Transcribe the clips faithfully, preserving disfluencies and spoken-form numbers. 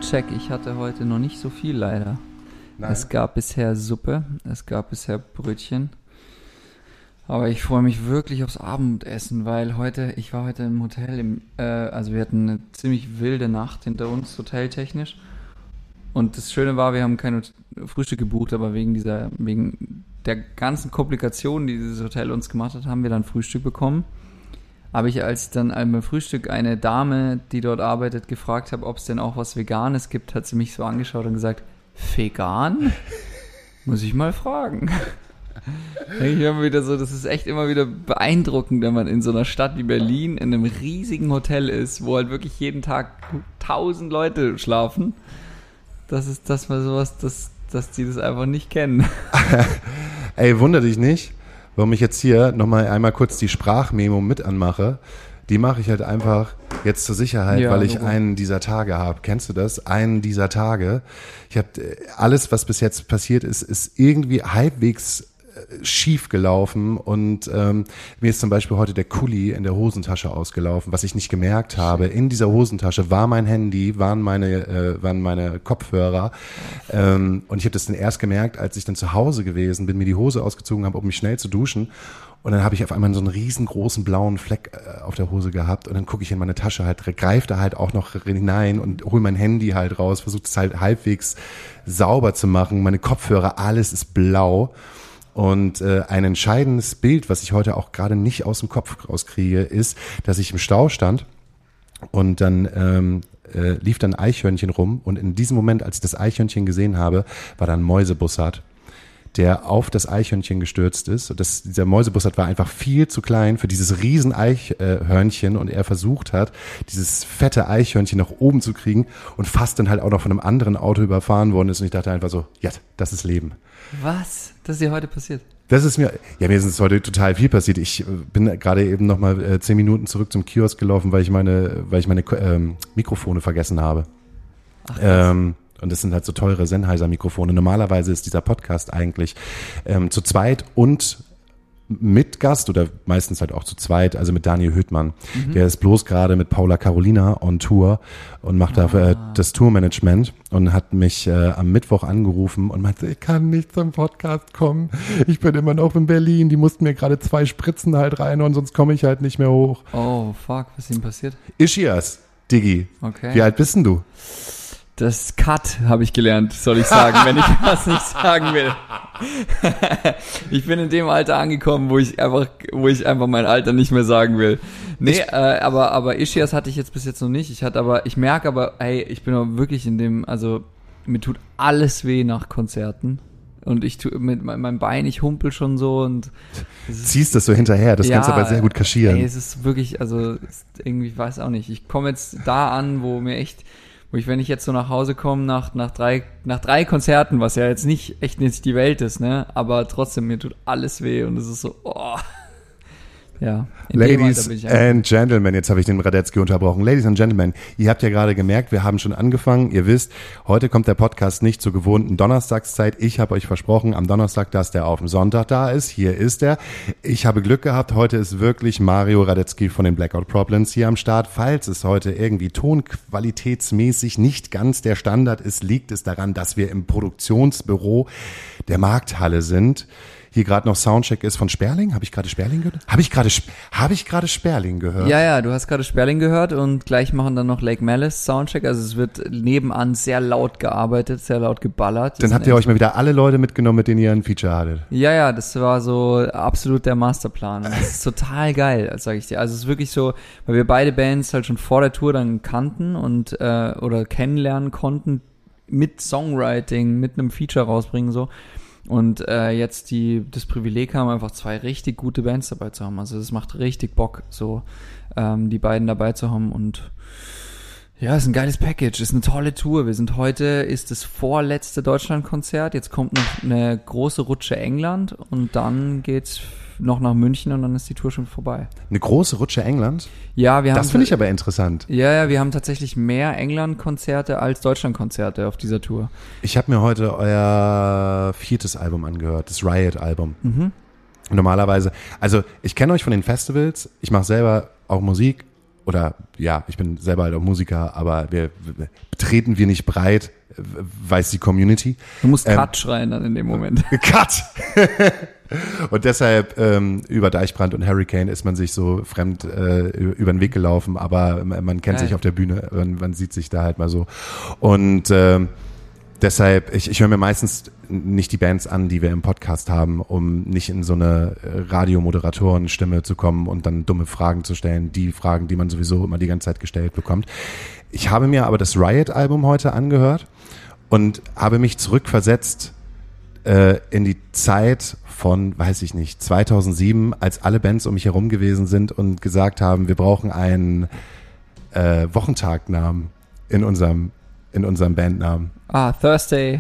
Food-Check. Ich hatte heute noch nicht so viel, leider. Nein. Es gab bisher Suppe, es gab bisher Brötchen. Aber ich freue mich wirklich aufs Abendessen, weil heute, ich war heute im Hotel, im, äh, also wir hatten eine ziemlich wilde Nacht hinter uns, hoteltechnisch. Und das Schöne war, wir haben kein Frühstück gebucht, aber wegen dieser, wegen der ganzen Komplikationen, die dieses Hotel uns gemacht hat, haben wir dann Frühstück bekommen. Aber ich, als ich dann beim Frühstück eine Dame, die dort arbeitet, gefragt habe, ob es denn auch was Veganes gibt, hat sie mich so angeschaut und gesagt, vegan? Muss ich mal fragen. Ich immer wieder so, das ist echt immer wieder beeindruckend, wenn man in so einer Stadt wie Berlin in einem riesigen Hotel ist, wo halt wirklich jeden Tag tausend Leute schlafen. Das ist das mal sowas, dass, dass die das einfach nicht kennen. Ey, wunder dich nicht, warum ich jetzt hier nochmal einmal kurz die Sprachmemo mit anmache. Die mache ich halt einfach jetzt zur Sicherheit, ja, weil ich warum? einen dieser Tage habe. Kennst du das? Einen dieser Tage. Ich habe alles, was bis jetzt passiert ist, ist irgendwie halbwegs schief gelaufen und ähm, mir ist zum Beispiel heute der Kuli in der Hosentasche ausgelaufen, was ich nicht gemerkt habe. In dieser Hosentasche war mein Handy, waren meine äh, waren meine Kopfhörer ähm, und ich habe das dann erst gemerkt, als ich dann zu Hause gewesen bin, mir die Hose ausgezogen habe, um mich schnell zu duschen. Und dann habe ich auf einmal so einen riesengroßen blauen Fleck äh, auf der Hose gehabt und dann gucke ich in meine Tasche halt, greife da halt auch noch hinein und hole mein Handy halt raus, versuche es halt halbwegs sauber zu machen. Meine Kopfhörer, alles ist blau. Und äh, ein entscheidendes Bild, was ich heute auch gerade nicht aus dem Kopf rauskriege, ist, dass ich im Stau stand und dann ähm, äh, lief dann ein Eichhörnchen rum und in diesem Moment, als ich das Eichhörnchen gesehen habe, war da ein Mäusebussard, der auf das Eichhörnchen gestürzt ist. Und das, dieser Mäusebussard war einfach viel zu klein für dieses riesen Eichhörnchen und er versucht hat, dieses fette Eichhörnchen nach oben zu kriegen und fast dann halt auch noch von einem anderen Auto überfahren worden ist. Und ich dachte einfach so, ja, das ist Leben. Was? Das ist dir heute passiert? Das ist mir, ja, mir ist es heute total viel passiert. Ich bin gerade eben noch mal äh, zehn Minuten zurück zum Kiosk gelaufen, weil ich meine, weil ich meine ähm, Mikrofone vergessen habe. Ach, ähm, und das sind halt so teure Sennheiser-Mikrofone. Normalerweise ist dieser Podcast eigentlich ähm, zu zweit und mit Gast oder meistens halt auch zu zweit, also mit Daniel Hüttmann. Mhm. Der ist bloß gerade mit Paula Carolina on Tour und macht ah. da äh, das Tourmanagement und hat mich äh, am Mittwoch angerufen und meinte, ich kann nicht zum Podcast kommen. Ich bin immer noch in Berlin. Die mussten mir gerade zwei Spritzen halt rein und sonst komme ich halt nicht mehr hoch. Oh, fuck, was ist ihm passiert? Ischias, Diggi. Okay. Wie alt bist denn du? Das Cut habe ich gelernt, soll ich sagen, wenn ich was nicht sagen will. Ich bin in dem Alter angekommen, wo ich einfach, wo ich einfach mein Alter nicht mehr sagen will. Nee, äh, aber, aber Ischias hatte ich jetzt bis jetzt noch nicht. Ich hatte aber, ich merke aber, hey, ich bin auch wirklich in dem, also, mir tut alles weh nach Konzerten. Und ich tue mit meinem Bein, ich humpel schon so und ziehst das so hinterher, das ja, kannst du aber sehr gut kaschieren. Ey, es ist wirklich, also, irgendwie, ich weiß auch nicht. Ich komme jetzt da an, wo mir echt, wo ich, wenn ich jetzt so nach Hause komme, nach, nach drei, nach drei Konzerten, was ja jetzt nicht, echt nicht die Welt ist, ne, aber trotzdem, mir tut alles weh und es ist so, oh. Ja. Ladies and Gentlemen, jetzt habe ich den Radetzky unterbrochen. Ladies and Gentlemen, ihr habt ja gerade gemerkt, wir haben schon angefangen. Ihr wisst, heute kommt der Podcast nicht zur gewohnten Donnerstagszeit. Ich habe euch versprochen, am Donnerstag, dass der auf dem Sonntag da ist. Hier ist er. Ich habe Glück gehabt. Heute ist wirklich Mario Radetzky von den Blackout Problems hier am Start. Falls es heute irgendwie tonqualitätsmäßig nicht ganz der Standard ist, liegt es daran, dass wir im Produktionsbüro der Markthalle sind. Hier gerade noch Soundcheck ist von Sperling. Habe ich gerade Sperling gehört? Habe ich gerade habe ich gerade Sperling gehört? Ja, ja, du hast gerade Sperling gehört und gleich machen dann noch Lake Malice Soundcheck. Also es wird nebenan sehr laut gearbeitet, sehr laut geballert. Dann habt ihr euch mal wieder alle Leute mitgenommen, mit denen ihr ein Feature hattet. Ja, ja, das war so absolut der Masterplan. Das ist total geil, sage ich dir. Also es ist wirklich so, weil wir beide Bands halt schon vor der Tour dann kannten und äh, oder kennenlernen konnten mit Songwriting, mit einem Feature rausbringen so. Und äh, jetzt die das Privileg haben, einfach zwei richtig gute Bands dabei zu haben. Also es macht richtig Bock, so ähm, die beiden dabei zu haben. Und ja, es ist ein geiles Package, es ist eine tolle Tour. Wir sind heute, ist das vorletzte Deutschlandkonzert. Jetzt kommt noch eine große Rutsche England und dann geht's noch nach München und dann ist die Tour schon vorbei. Eine große Rutsche England? Ja, wir haben. Das finde ich aber interessant. Ja, ja, wir haben tatsächlich mehr England-Konzerte als Deutschland-Konzerte auf dieser Tour. Ich habe mir heute euer viertes Album angehört, das Riot-Album. Mhm. Normalerweise, also ich kenne euch von den Festivals, ich mache selber auch Musik oder ja, ich bin selber halt auch Musiker, aber wir, wir treten wir nicht breit, weiß die Community. Du musst Cut ähm, schreien dann in dem Moment. Cut! Und deshalb ähm, über Deichbrand und Hurricane ist man sich so fremd äh, über den Weg gelaufen, aber man, man kennt Geil. sich auf der Bühne und man sieht sich da halt mal so. Und ähm, deshalb, ich, ich höre mir meistens nicht die Bands an, die wir im Podcast haben, um nicht in so eine Radiomoderatorenstimme zu kommen und dann dumme Fragen zu stellen, die Fragen, die man sowieso immer die ganze Zeit gestellt bekommt. Ich habe mir aber das Riot-Album heute angehört und habe mich zurückversetzt äh, in die Zeit von, weiß ich nicht, zweitausendsieben, als alle Bands um mich herum gewesen sind und gesagt haben, wir brauchen einen äh, Wochentagnamen in unserem in unserem Bandnamen. Ah, Thursday.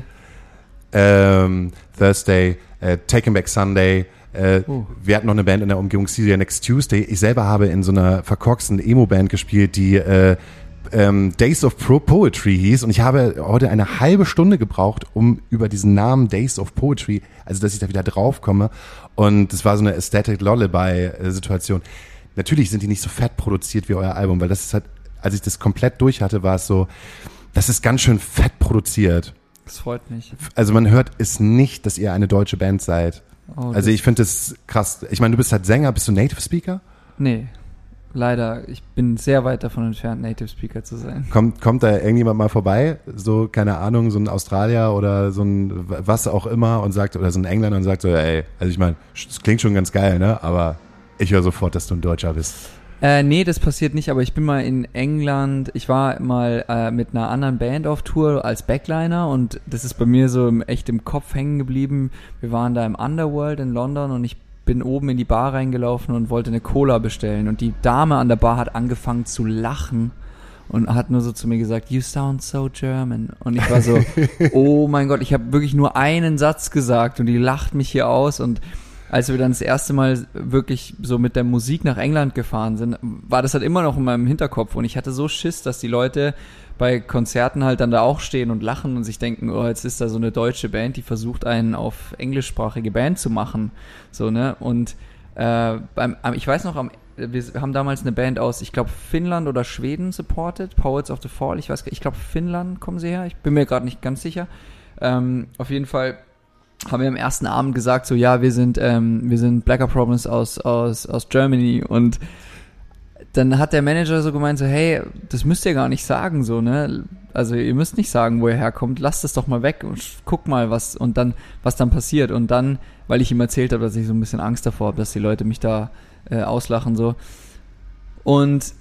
Ähm, Thursday, äh, Taking Back Sunday. Äh, uh. Wir hatten noch eine Band in der Umgebung, See You Next Tuesday. Ich selber habe in so einer verkorksten Emo-Band gespielt, die äh, ähm, Days of Pro Poetry hieß. Und ich habe heute eine halbe Stunde gebraucht, um über diesen Namen Days of Poetry, also dass ich da wieder drauf komme. Und das war so eine Aesthetic Lullaby-Situation. Natürlich sind die nicht so fett produziert wie euer Album, weil das ist halt, als ich das komplett durch hatte, war es so, das ist ganz schön fett produziert. Das freut mich. Also man hört es nicht, dass ihr eine deutsche Band seid. Oh, also ich finde das krass. Ich meine, du bist halt Sänger, bist du Native Speaker? Nee, leider. Ich bin sehr weit davon entfernt, Native Speaker zu sein. Kommt, kommt da irgendjemand mal vorbei, so, keine Ahnung, so ein Australier oder so ein was auch immer und sagt, oder so ein Engländer und sagt so, ey, also ich meine, das klingt schon ganz geil, ne? Aber ich höre sofort, dass du ein Deutscher bist. Äh, nee, das passiert nicht, aber ich bin mal in England, ich war mal äh, mit einer anderen Band auf Tour als Backliner und das ist bei mir so im, echt im Kopf hängen geblieben. Wir waren da im Underworld in London und ich bin oben in die Bar reingelaufen und wollte eine Cola bestellen und die Dame an der Bar hat angefangen zu lachen und hat nur so zu mir gesagt, you sound so German. Und ich war so, oh mein Gott, ich habe wirklich nur einen Satz gesagt und die lacht mich hier aus. Und als wir dann das erste Mal wirklich so mit der Musik nach England gefahren sind, war das halt immer noch in meinem Hinterkopf und ich hatte so Schiss, dass die Leute bei Konzerten halt dann da auch stehen und lachen und sich denken, oh, jetzt ist da so eine deutsche Band, die versucht, einen auf englischsprachige Band zu machen, so, ne, und äh, beim, ich weiß noch, am, wir haben damals eine Band aus, ich glaube, Finnland oder Schweden supported, Poets of the Fall, ich weiß, ich glaube, Finnland kommen sie her, ich bin mir gerade nicht ganz sicher, ähm, auf jeden Fall haben wir am ersten Abend gesagt, so, ja, wir sind, ähm, wir sind Blacker Problems aus, aus, aus Germany und dann hat der Manager so gemeint, so, hey, das müsst ihr gar nicht sagen, so, ne, also ihr müsst nicht sagen, wo ihr herkommt, lasst es doch mal weg und guck mal, was, und dann, was dann passiert und dann, weil ich ihm erzählt habe, dass ich so ein bisschen Angst davor habe, dass die Leute mich da äh, auslachen, so, und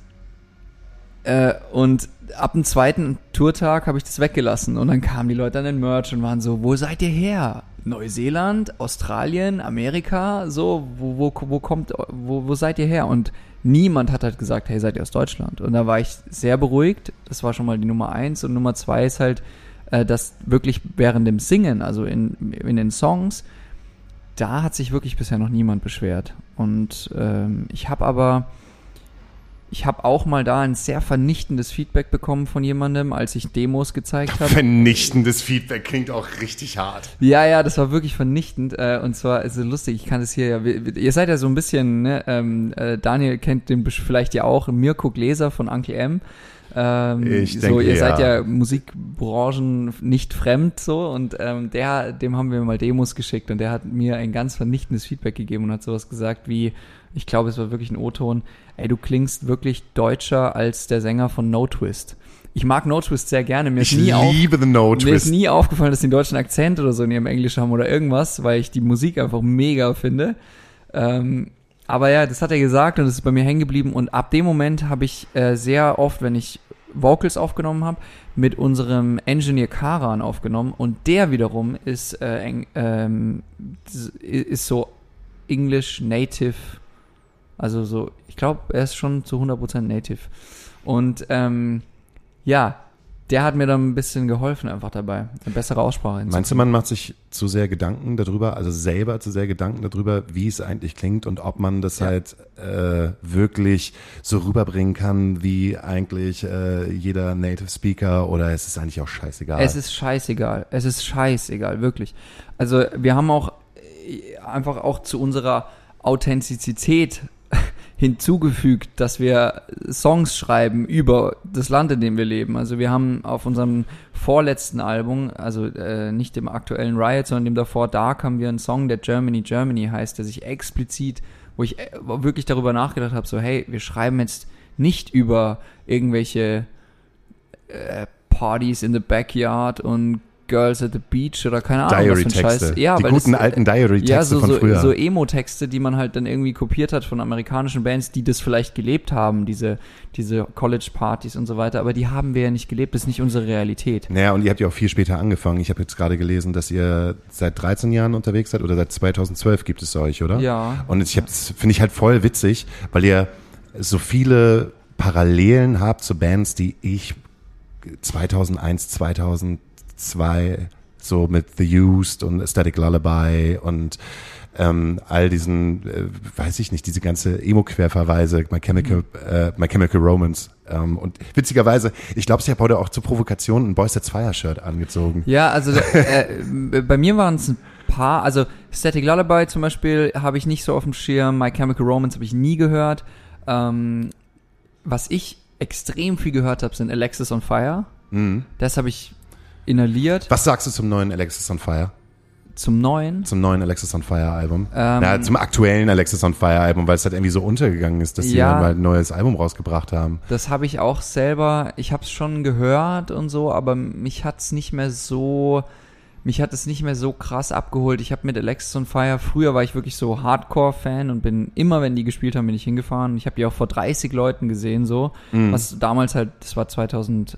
Äh, und ab dem zweiten Tourtag habe ich das weggelassen und dann kamen die Leute an den Merch und waren so, wo seid ihr her? Neuseeland, Australien, Amerika, so, wo, wo, wo kommt, wo, wo seid ihr her? Und niemand hat halt gesagt, hey, seid ihr aus Deutschland? Und da war ich sehr beruhigt, das war schon mal die Nummer eins und Nummer zwei ist halt, äh, dass wirklich während dem Singen, also in, in den Songs, da hat sich wirklich bisher noch niemand beschwert und ähm, ich habe aber Ich habe auch mal da ein sehr vernichtendes Feedback bekommen von jemandem, als ich Demos gezeigt habe. Vernichtendes Feedback klingt auch richtig hart. Ja, ja, das war wirklich vernichtend. Äh, und zwar ist es lustig, ich kann es hier ja, ihr seid ja so ein bisschen, ne, ähm, äh, Daniel kennt den vielleicht ja auch, Mirko Gläser von Uncle M. Ähm, ich so, denke, ihr seid ja. ja Musikbranchen nicht fremd so und ähm, der, dem haben wir mal Demos geschickt und der hat mir ein ganz vernichtendes Feedback gegeben und hat sowas gesagt wie, ich glaube, es war wirklich ein O-Ton, ey, du klingst wirklich deutscher als der Sänger von No Twist. Ich mag No Twist sehr gerne. Mir ich ist nie liebe auf, the No Twist. Mir ist nie aufgefallen, dass die einen deutschen Akzent oder so in ihrem Englisch haben oder irgendwas, weil ich die Musik einfach mega finde. Ähm, aber ja, das hat er gesagt und das ist bei mir hängen geblieben und ab dem Moment habe ich äh, sehr oft, wenn ich Vocals aufgenommen habe, mit unserem Engineer Karan aufgenommen und der wiederum ist, äh, eng, ähm, ist so English Native. Also so, ich glaube, er ist schon zu hundert Prozent Native. Und ähm, ja, der hat mir dann ein bisschen geholfen einfach dabei, eine bessere Aussprache. Meinst du, man macht sich zu sehr Gedanken darüber, also selber zu sehr Gedanken darüber, wie es eigentlich klingt und ob man das ja. halt äh, wirklich so rüberbringen kann, wie eigentlich äh, jeder Native Speaker, oder ist es eigentlich auch scheißegal? Es ist scheißegal, es ist scheißegal, wirklich. Also wir haben auch einfach auch zu unserer Authentizität hinzugefügt, dass wir Songs schreiben über das Land, in dem wir leben. Also wir haben auf unserem vorletzten Album, also äh, nicht dem aktuellen Riot, sondern dem davor Dark, haben wir einen Song, der Germany, Germany heißt, der sich explizit, wo ich wirklich darüber nachgedacht habe, so hey, wir schreiben jetzt nicht über irgendwelche äh, Partys in the Backyard und Girls at the Beach oder keine Ahnung, was für ein Scheiß. Ja, die guten das, alten Diary-Texte ja, so, von so, früher. so Emo-Texte, die man halt dann irgendwie kopiert hat von amerikanischen Bands, die das vielleicht gelebt haben, diese, diese College-Partys und so weiter, aber die haben wir ja nicht gelebt, das ist nicht unsere Realität. Naja, und ihr habt ja auch viel später angefangen. Ich habe jetzt gerade gelesen, dass ihr seit dreizehn Jahren unterwegs seid oder seit zweitausendzwölf gibt es euch, oder? Ja. Und ich hab, das finde ich halt voll witzig, weil ihr so viele Parallelen habt zu Bands, die ich zweitausendeins, zweitausendzwei so mit The Used und Static Lullaby und ähm, all diesen, äh, weiß ich nicht, diese ganze Emo-Querverweise, My Chemical, mhm. äh, My Chemical Romance. Ähm, und witzigerweise, ich glaube, ich habe heute auch zur Provokation ein Boys That's Fire Shirt angezogen. Ja, also äh, bei mir waren es ein paar, also Static Lullaby zum Beispiel habe ich nicht so auf dem Schirm, My Chemical Romance habe ich nie gehört. Ähm, was ich extrem viel gehört habe, sind Alexis on Fire. Mhm. Das habe ich inhaliert. Was sagst du zum neuen Alexis on Fire? Zum neuen? Zum neuen Alexis on Fire Album. Ähm, ja, zum aktuellen Alexis on Fire Album, weil es halt irgendwie so untergegangen ist, dass sie ja, mal ein neues Album rausgebracht haben. Das habe ich auch selber, ich habe es schon gehört und so, aber mich hat es nicht mehr so, mich hat es nicht mehr so krass abgeholt. Ich habe mit Alexis on Fire, früher war ich wirklich so Hardcore-Fan und bin immer, wenn die gespielt haben, bin ich hingefahren. Ich habe die auch vor dreißig Leuten gesehen, so, mhm. was damals halt, das war zweitausendsechs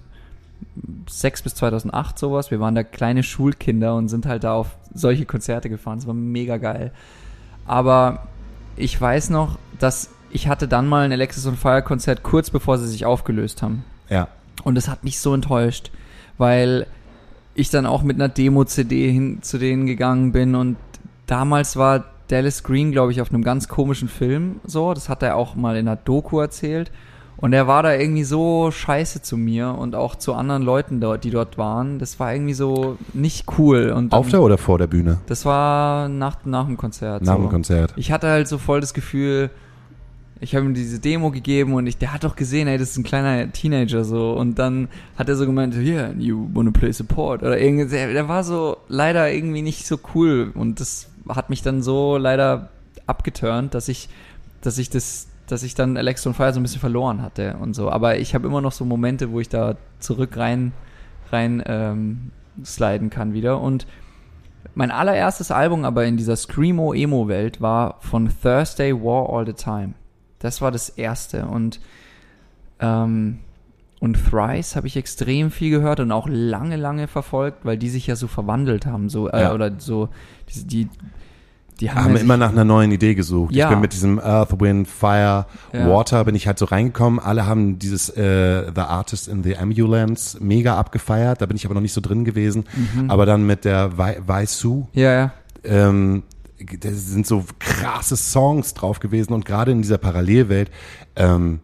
bis zweitausendacht sowas. Wir waren da kleine Schulkinder und sind halt da auf solche Konzerte gefahren. Das war mega geil. Aber ich weiß noch, dass ich hatte dann mal ein Alexis on Fire Konzert kurz bevor sie sich aufgelöst haben. Ja. Und das hat mich so enttäuscht, weil ich dann auch mit einer Demo-C D hin zu denen gegangen bin und damals war Dallas Green, glaube ich, auf einem ganz komischen Film so. Das hat er auch mal in einer Doku erzählt. Und er war da irgendwie so scheiße zu mir und auch zu anderen Leuten dort, die dort waren. Das war irgendwie so nicht cool. Und dann, auf der oder vor der Bühne? Das war nach, nach dem Konzert. Nach so. dem Konzert. Ich hatte halt so voll das Gefühl, ich habe ihm diese Demo gegeben und ich, der hat doch gesehen, ey, das ist ein kleiner Teenager so. Und dann hat er so gemeint, yeah, you wanna play support? Oder irgendwie, der war so leider irgendwie nicht so cool. Und das hat mich dann so leider abgeturnt, dass ich, dass ich das, dass ich dann Alexis on Fire so ein bisschen verloren hatte und so. Aber ich habe immer noch so Momente, wo ich da zurück rein, rein ähm, sliden kann wieder. Und mein allererstes Album aber in dieser Screamo-Emo-Welt war von Thursday War All the Time. Das war das erste. Und, ähm, und Thrice habe ich extrem viel gehört und auch lange, lange verfolgt, weil die sich ja so verwandelt haben. So, äh, ja. Oder so, die, die Die haben, haben ja immer nach einer neuen Idee gesucht. Ja. Ich bin mit diesem Earth, Wind, Fire, ja. Water bin ich halt so reingekommen. Alle haben dieses äh, The Artist in the Ambulance mega abgefeiert. Da bin ich aber noch nicht so drin gewesen. Mhm. Aber dann mit der Waisu, ja, ja. ähm, da sind so krasse Songs drauf gewesen. Und gerade in dieser Parallelwelt, ähm,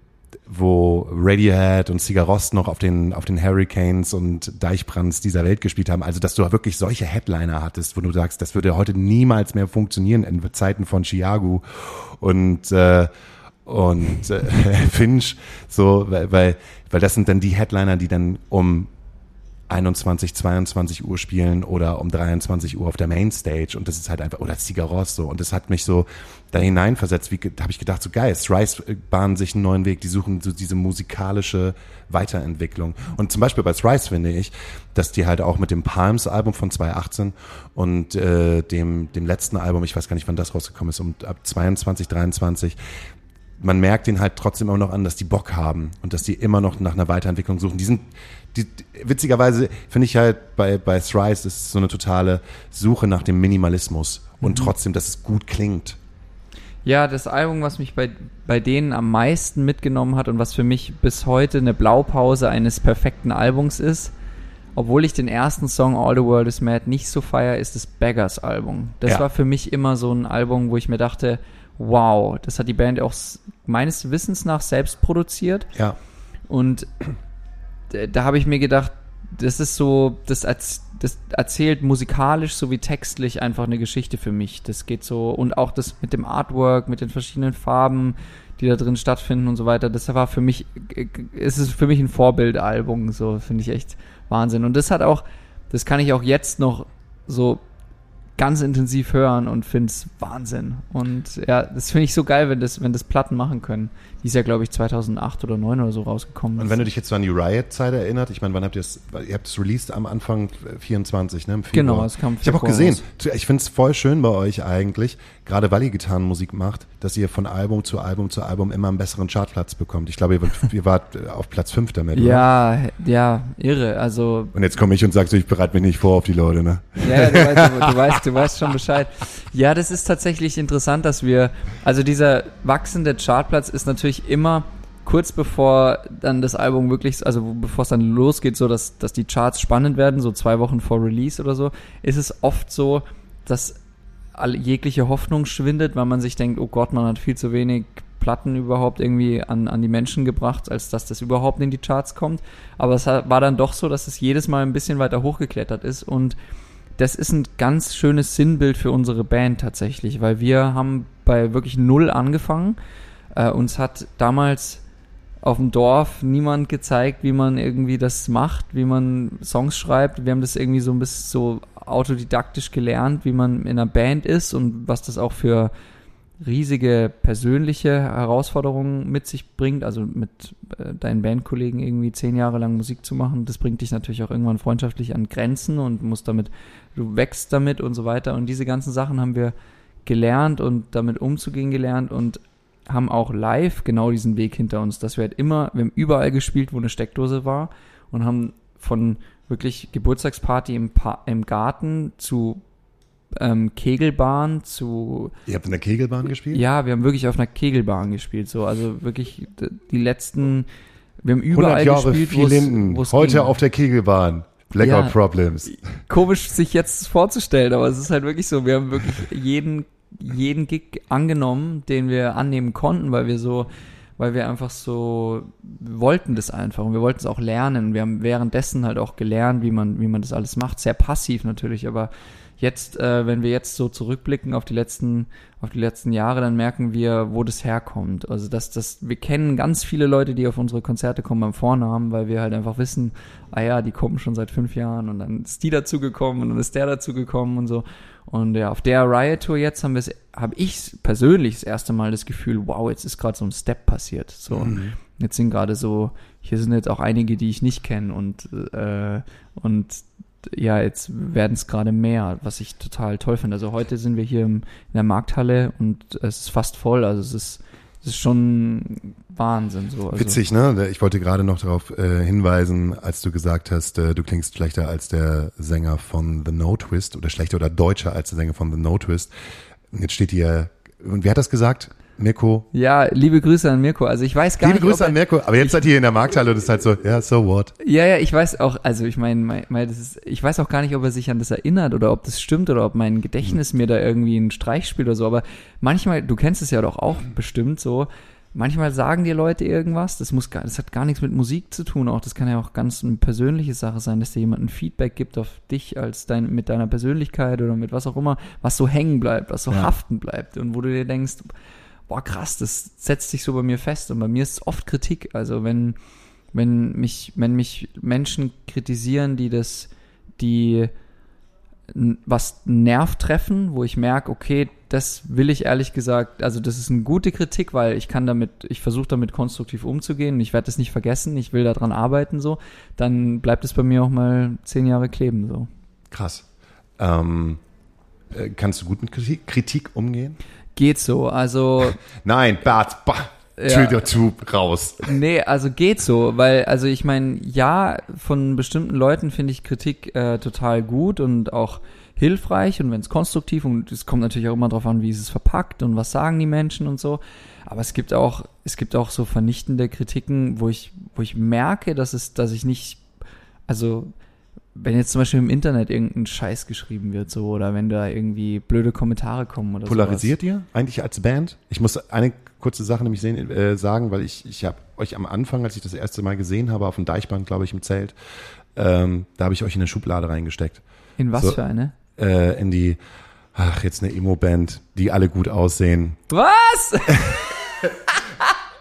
wo Radiohead und Sigur Rós noch auf den auf den Hurricanes und Deichbrands dieser Welt gespielt haben. Also, dass du wirklich solche Headliner hattest, wo du sagst, das würde heute niemals mehr funktionieren in Zeiten von Chiago und äh, und äh, Finch, so, weil, weil weil das sind dann die Headliner, die dann um einundzwanzig, zweiundzwanzig Uhr spielen oder um dreiundzwanzig Uhr auf der Mainstage und das ist halt einfach, oder Sigur Rós so und das hat mich so da hineinversetzt, wie da habe ich gedacht, so geil, Thrice bahnen sich einen neuen Weg, die suchen so diese musikalische Weiterentwicklung und zum Beispiel bei Thrice finde ich, dass die halt auch mit dem Palms-Album von zweitausendachtzehn und äh, dem dem letzten Album, ich weiß gar nicht, wann das rausgekommen ist, um ab zweiundzwanzig, dreiundzwanzig, man merkt denen halt trotzdem immer noch an, dass die Bock haben und dass die immer noch nach einer Weiterentwicklung suchen. Die sind, die, witzigerweise finde ich halt bei, bei Thrice, das ist so eine totale Suche nach dem Minimalismus und mhm. trotzdem, dass es gut klingt. Ja, das Album, was mich bei, bei denen am meisten mitgenommen hat und was für mich bis heute eine Blaupause eines perfekten Albums ist, obwohl ich den ersten Song All the World is Mad nicht so feier, ist das Beggars Album. Das ja. war für mich immer so ein Album, wo ich mir dachte, wow, das hat die Band auch meines Wissens nach selbst produziert. Ja. Und da, da habe ich mir gedacht, das ist so, das, das erzählt musikalisch sowie textlich einfach eine Geschichte für mich. Das geht so, und auch das mit dem Artwork, mit den verschiedenen Farben, die da drin stattfinden und so weiter. Das war für mich, es ist für mich ein Vorbildalbum, so finde ich echt Wahnsinn. Und das hat auch, das kann ich auch jetzt noch so ganz intensiv hören und finde es Wahnsinn. Und ja, das finde ich so geil, wenn das, wenn das Platten machen können. Die ist ja, glaube ich, zweitausendacht oder neun oder so rausgekommen. Und wenn du dich jetzt so an die Riot-Zeit erinnert, ich meine, wann habt ihr es, ihr habt es released am Anfang vierundzwanzig, ne, im Februar. Genau, es kam im Ich habe auch gesehen, raus. Ich finde es voll schön bei euch eigentlich, gerade weil ihr Gitarrenmusik macht, dass ihr von Album zu Album zu Album immer einen besseren Chartplatz bekommt. Ich glaube, ihr, ihr wart auf Platz fünf damit, oder? Ja, ja, irre, also. Und jetzt komme ich und sag so, ich bereite mich nicht vor auf die Leute, ne? Ja, du weißt, du, du weißt, du weißt schon Bescheid. Ja, das ist tatsächlich interessant, dass wir, also dieser wachsende Chartplatz ist natürlich immer kurz bevor dann das Album wirklich, also bevor es dann losgeht, so dass, dass die Charts spannend werden, so zwei Wochen vor Release oder so, ist es oft so, dass all, jegliche Hoffnung schwindet, weil man sich denkt, oh Gott, man hat viel zu wenig Platten überhaupt irgendwie an, an die Menschen gebracht, als dass das überhaupt in die Charts kommt. Aber es war dann doch so, dass es jedes Mal ein bisschen weiter hochgeklettert ist und das ist ein ganz schönes Sinnbild für unsere Band tatsächlich, weil wir haben bei wirklich null angefangen. Äh, uns hat damals auf dem Dorf niemand gezeigt, wie man irgendwie das macht, wie man Songs schreibt. Wir haben das irgendwie so ein bisschen so autodidaktisch gelernt, wie man in einer Band ist und was das auch für riesige persönliche Herausforderungen mit sich bringt. Also mit äh, deinen Bandkollegen irgendwie zehn Jahre lang Musik zu machen, das bringt dich natürlich auch irgendwann freundschaftlich an Grenzen und musst damit, du wächst damit und so weiter. Und diese ganzen Sachen haben wir gelernt und damit umzugehen gelernt und haben auch live genau diesen Weg hinter uns, dass wir halt immer, wir haben überall gespielt, wo eine Steckdose war und haben von wirklich Geburtstagsparty im, pa- im Garten zu ähm, Kegelbahn zu... Ihr habt in der Kegelbahn gespielt? Ja, wir haben wirklich auf einer Kegelbahn gespielt, so, also wirklich die letzten, wir haben überall hundert Jahre gespielt, viel Linden, heute ging. Auf der Kegelbahn. Blackout ja, Problems. Komisch sich jetzt vorzustellen, aber es ist halt wirklich so, wir haben wirklich jeden jeden Gig angenommen, den wir annehmen konnten, weil wir so, weil wir einfach so wir wollten das einfach und wir wollten es auch lernen. Wir haben währenddessen halt auch gelernt, wie man, wie man das alles macht, sehr passiv natürlich, aber jetzt, äh, wenn wir jetzt so zurückblicken auf die letzten, auf die letzten Jahre, dann merken wir, wo das herkommt. Also dass das, wir kennen ganz viele Leute, die auf unsere Konzerte kommen beim Vornamen, weil wir halt einfach wissen, ah ja, die kommen schon seit fünf Jahren und dann ist die dazugekommen und dann ist der dazugekommen und so. Und ja, auf der Riot-Tour jetzt haben wir es, habe ich persönlich das erste Mal das Gefühl, wow, jetzt ist gerade so ein Step passiert. So, mhm. Jetzt sind gerade so, hier sind jetzt auch einige, die ich nicht kenne und äh, und ja, jetzt werden es gerade mehr, was ich total toll finde. Also heute sind wir hier im, in der Markthalle und es ist fast voll. Also es ist, es ist schon Wahnsinn. So. Also witzig, ne? Ich wollte gerade noch darauf äh, hinweisen, als du gesagt hast, äh, du klingst schlechter als der Sänger von The No Twist oder schlechter oder deutscher als der Sänger von The No Twist. Jetzt steht hier, und wer hat das gesagt? Mirko? Ja, liebe Grüße an Mirko. Also ich weiß gar liebe nicht. Liebe Grüße an Mirko, aber jetzt seid ihr hier in der Markthalle und es ist halt so, ja, so what? Ja, ja, ich weiß auch, also ich meine, mein, mein, das ist, ich weiß auch gar nicht, ob er sich an das erinnert oder ob das stimmt oder ob mein Gedächtnis mir da irgendwie einen Streich spielt oder so, aber manchmal, du kennst es ja doch auch bestimmt so, manchmal sagen dir Leute irgendwas, das muss gar, das hat gar nichts mit Musik zu tun, auch das kann ja auch ganz eine persönliche Sache sein, dass dir jemand ein Feedback gibt auf dich als dein, mit deiner Persönlichkeit oder mit was auch immer, was so hängen bleibt, was so ja. haften bleibt und wo du dir denkst, boah krass, das setzt sich so bei mir fest und bei mir ist es oft Kritik, also wenn wenn mich wenn mich Menschen kritisieren, die das die n- was Nerv treffen, wo ich merke, okay, das will ich ehrlich gesagt, also das ist eine gute Kritik, weil ich kann damit, ich versuche damit konstruktiv umzugehen, ich werde das nicht vergessen, ich will daran arbeiten so, dann bleibt es bei mir auch mal zehn Jahre kleben so. Krass. Ähm, äh, kannst du gut mit Kritik, Kritik umgehen? Geht so, also... Nein, Bart, bah, Tür der Tube, raus. Nee, also geht so, weil, also ich meine, ja, von bestimmten Leuten finde ich Kritik äh, total gut und auch hilfreich und wenn es konstruktiv und es kommt natürlich auch immer drauf an, wie ist es verpackt und was sagen die Menschen und so, aber es gibt auch, es gibt auch so vernichtende Kritiken, wo ich, wo ich merke, dass es, dass ich nicht, also... Wenn jetzt zum Beispiel im Internet irgendein Scheiß geschrieben wird, so, oder wenn da irgendwie blöde Kommentare kommen oder so. Polarisiert sowas. Ihr eigentlich als Band? Ich muss eine kurze Sache nämlich sehen, äh, sagen, weil ich, ich habe euch am Anfang, als ich das erste Mal gesehen habe, auf dem Deichbrand, glaube ich, im Zelt, ähm, da habe ich euch in eine Schublade reingesteckt. In was so, für eine? Äh, in die, ach, jetzt eine Emo-Band, die alle gut aussehen. Was?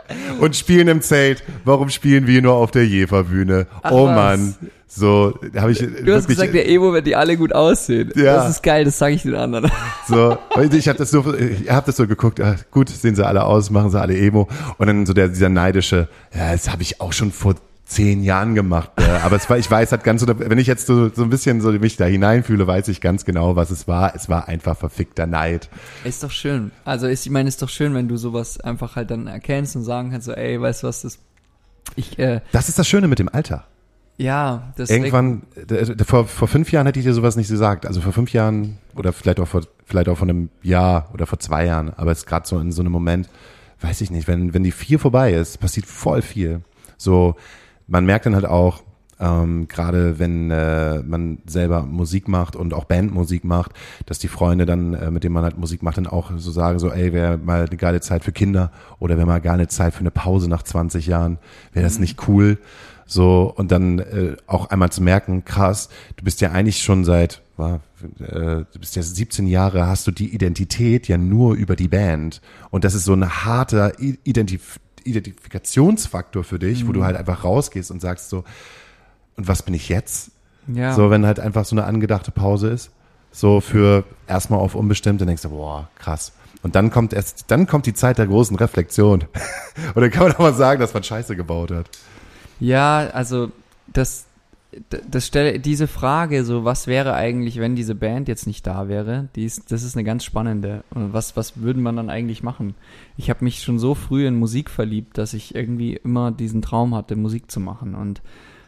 und spielen im Zelt. Warum spielen wir nur auf der Jeferbühne? Ach, oh was? Mann. So, habe ich. Du wirklich, hast gesagt, der Emo, wenn die alle gut aussehen. Ja. Das ist geil, das sage ich den anderen. So, ich habe das so, ich habe das so geguckt. Ach, gut, sehen sie alle aus, machen sie alle Emo. Und dann so der, dieser neidische, ja, das habe ich auch schon vor zehn Jahren gemacht. Äh, aber es war, ich weiß halt ganz, so, wenn ich jetzt so, so ein bisschen so mich da hineinfühle, weiß ich ganz genau, was es war. Es war einfach verfickter Neid. Ist doch schön. Also ist, ich meine, ist doch schön, wenn du sowas einfach halt dann erkennst und sagen kannst, so, ey, weißt du was, das, ich, äh, das ist das Schöne mit dem Alter. Ja, das irgendwann, d- d- vor, vor fünf Jahren hätte ich dir sowas nicht gesagt. Also vor fünf Jahren oder vielleicht auch vor, vielleicht auch vor einem Jahr oder vor zwei Jahren. Aber es ist gerade so in so einem Moment, weiß ich nicht, wenn, wenn die vier vorbei ist, passiert voll viel. So, man merkt dann halt auch, ähm, gerade wenn äh, man selber Musik macht und auch Bandmusik macht, dass die Freunde dann, äh, mit denen man halt Musik macht, dann auch so sagen, so, ey, wäre mal eine geile Zeit für Kinder oder wäre mal gar eine Zeit für eine Pause nach zwanzig Jahren, wäre das nicht cool? So, und dann äh, auch einmal zu merken, krass, du bist ja eigentlich schon seit, war, äh, du bist ja siebzehn Jahre, hast du die Identität ja nur über die Band. Und das ist so ein harter Identif- Identifikationsfaktor für dich, mhm. wo du halt einfach rausgehst und sagst so, und was bin ich jetzt? Ja. So, wenn halt einfach so eine angedachte Pause ist, so für erstmal auf unbestimmt, dann denkst du, boah, krass. Und dann kommt erst, dann kommt die Zeit der großen Reflexion. Und dann kann man auch mal sagen, dass man Scheiße gebaut hat. Ja, also das, das stelle diese Frage, so was wäre eigentlich, wenn diese Band jetzt nicht da wäre? Die ist, das ist eine ganz spannende. Und was was würde man dann eigentlich machen? Ich habe mich schon so früh in Musik verliebt, dass ich irgendwie immer diesen Traum hatte, Musik zu machen. Und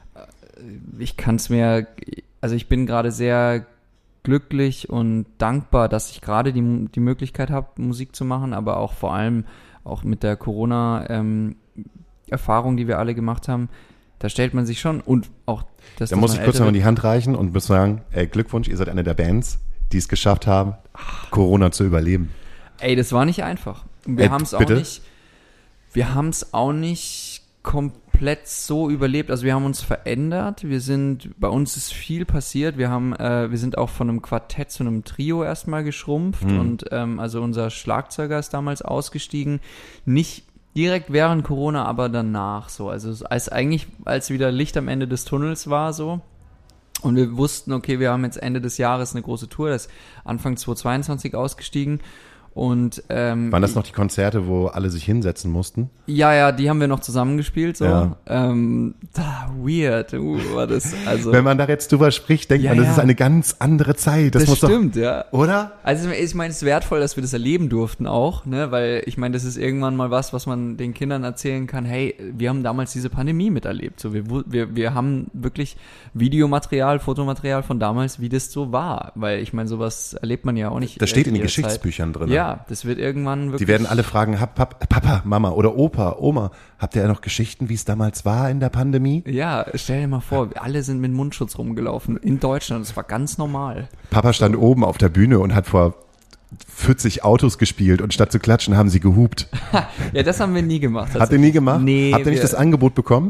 ich kann es mir, also ich bin gerade sehr glücklich und dankbar, dass ich gerade die die Möglichkeit habe, Musik zu machen, aber auch vor allem auch mit der Corona ähm, Erfahrung, die wir alle gemacht haben, da stellt man sich schon und auch das. Da muss ich kurz noch mal die Hand reichen und muss sagen, ey, Glückwunsch, ihr seid eine der Bands, die es geschafft haben, Corona zu überleben. Ey, das war nicht einfach. Wir äh, haben es auch nicht, wir haben es auch nicht komplett so überlebt. Also wir haben uns verändert. Wir sind, bei uns ist viel passiert. Wir haben, äh, wir sind auch von einem Quartett zu einem Trio erstmal geschrumpft hm. und ähm, also unser Schlagzeuger ist damals ausgestiegen. Nicht direkt während Corona, aber danach so. Also als eigentlich, als wieder Licht am Ende des Tunnels war so und wir wussten, okay, wir haben jetzt Ende des Jahres eine große Tour, das ist Anfang zweitausendzweiundzwanzig ausgestiegen und ähm, waren das noch die Konzerte, wo alle sich hinsetzen mussten? Ja, ja, die haben wir noch zusammengespielt so. Ja. Ähm, da, weird, uh, war das. Also wenn man da jetzt drüber spricht, denkt ja, man, das ja. ist eine ganz andere Zeit. Das, das muss stimmt, doch, ja. Oder? Also ich meine, es ist wertvoll, dass wir das erleben durften auch, ne, weil ich meine, das ist irgendwann mal was, was man den Kindern erzählen kann. Hey, wir haben damals diese Pandemie miterlebt. So, wir wir wir haben wirklich Videomaterial, Fotomaterial von damals, wie das so war, weil ich meine, sowas erlebt man ja auch nicht. Das steht in den Geschichtsbüchern drin. Ja. Ja, das wird irgendwann wirklich... Die werden alle fragen, Papa, Mama oder Opa, Oma, habt ihr noch Geschichten, wie es damals war in der Pandemie? Ja, stell dir mal vor, alle sind mit Mundschutz rumgelaufen in Deutschland, das war ganz normal. Papa stand so oben auf der Bühne und hat vor vierzig Autos gespielt und statt zu klatschen haben sie gehupt. Ja, das haben wir nie gemacht. Habt ihr nie gemacht? Nee. Habt ihr nicht das Angebot bekommen?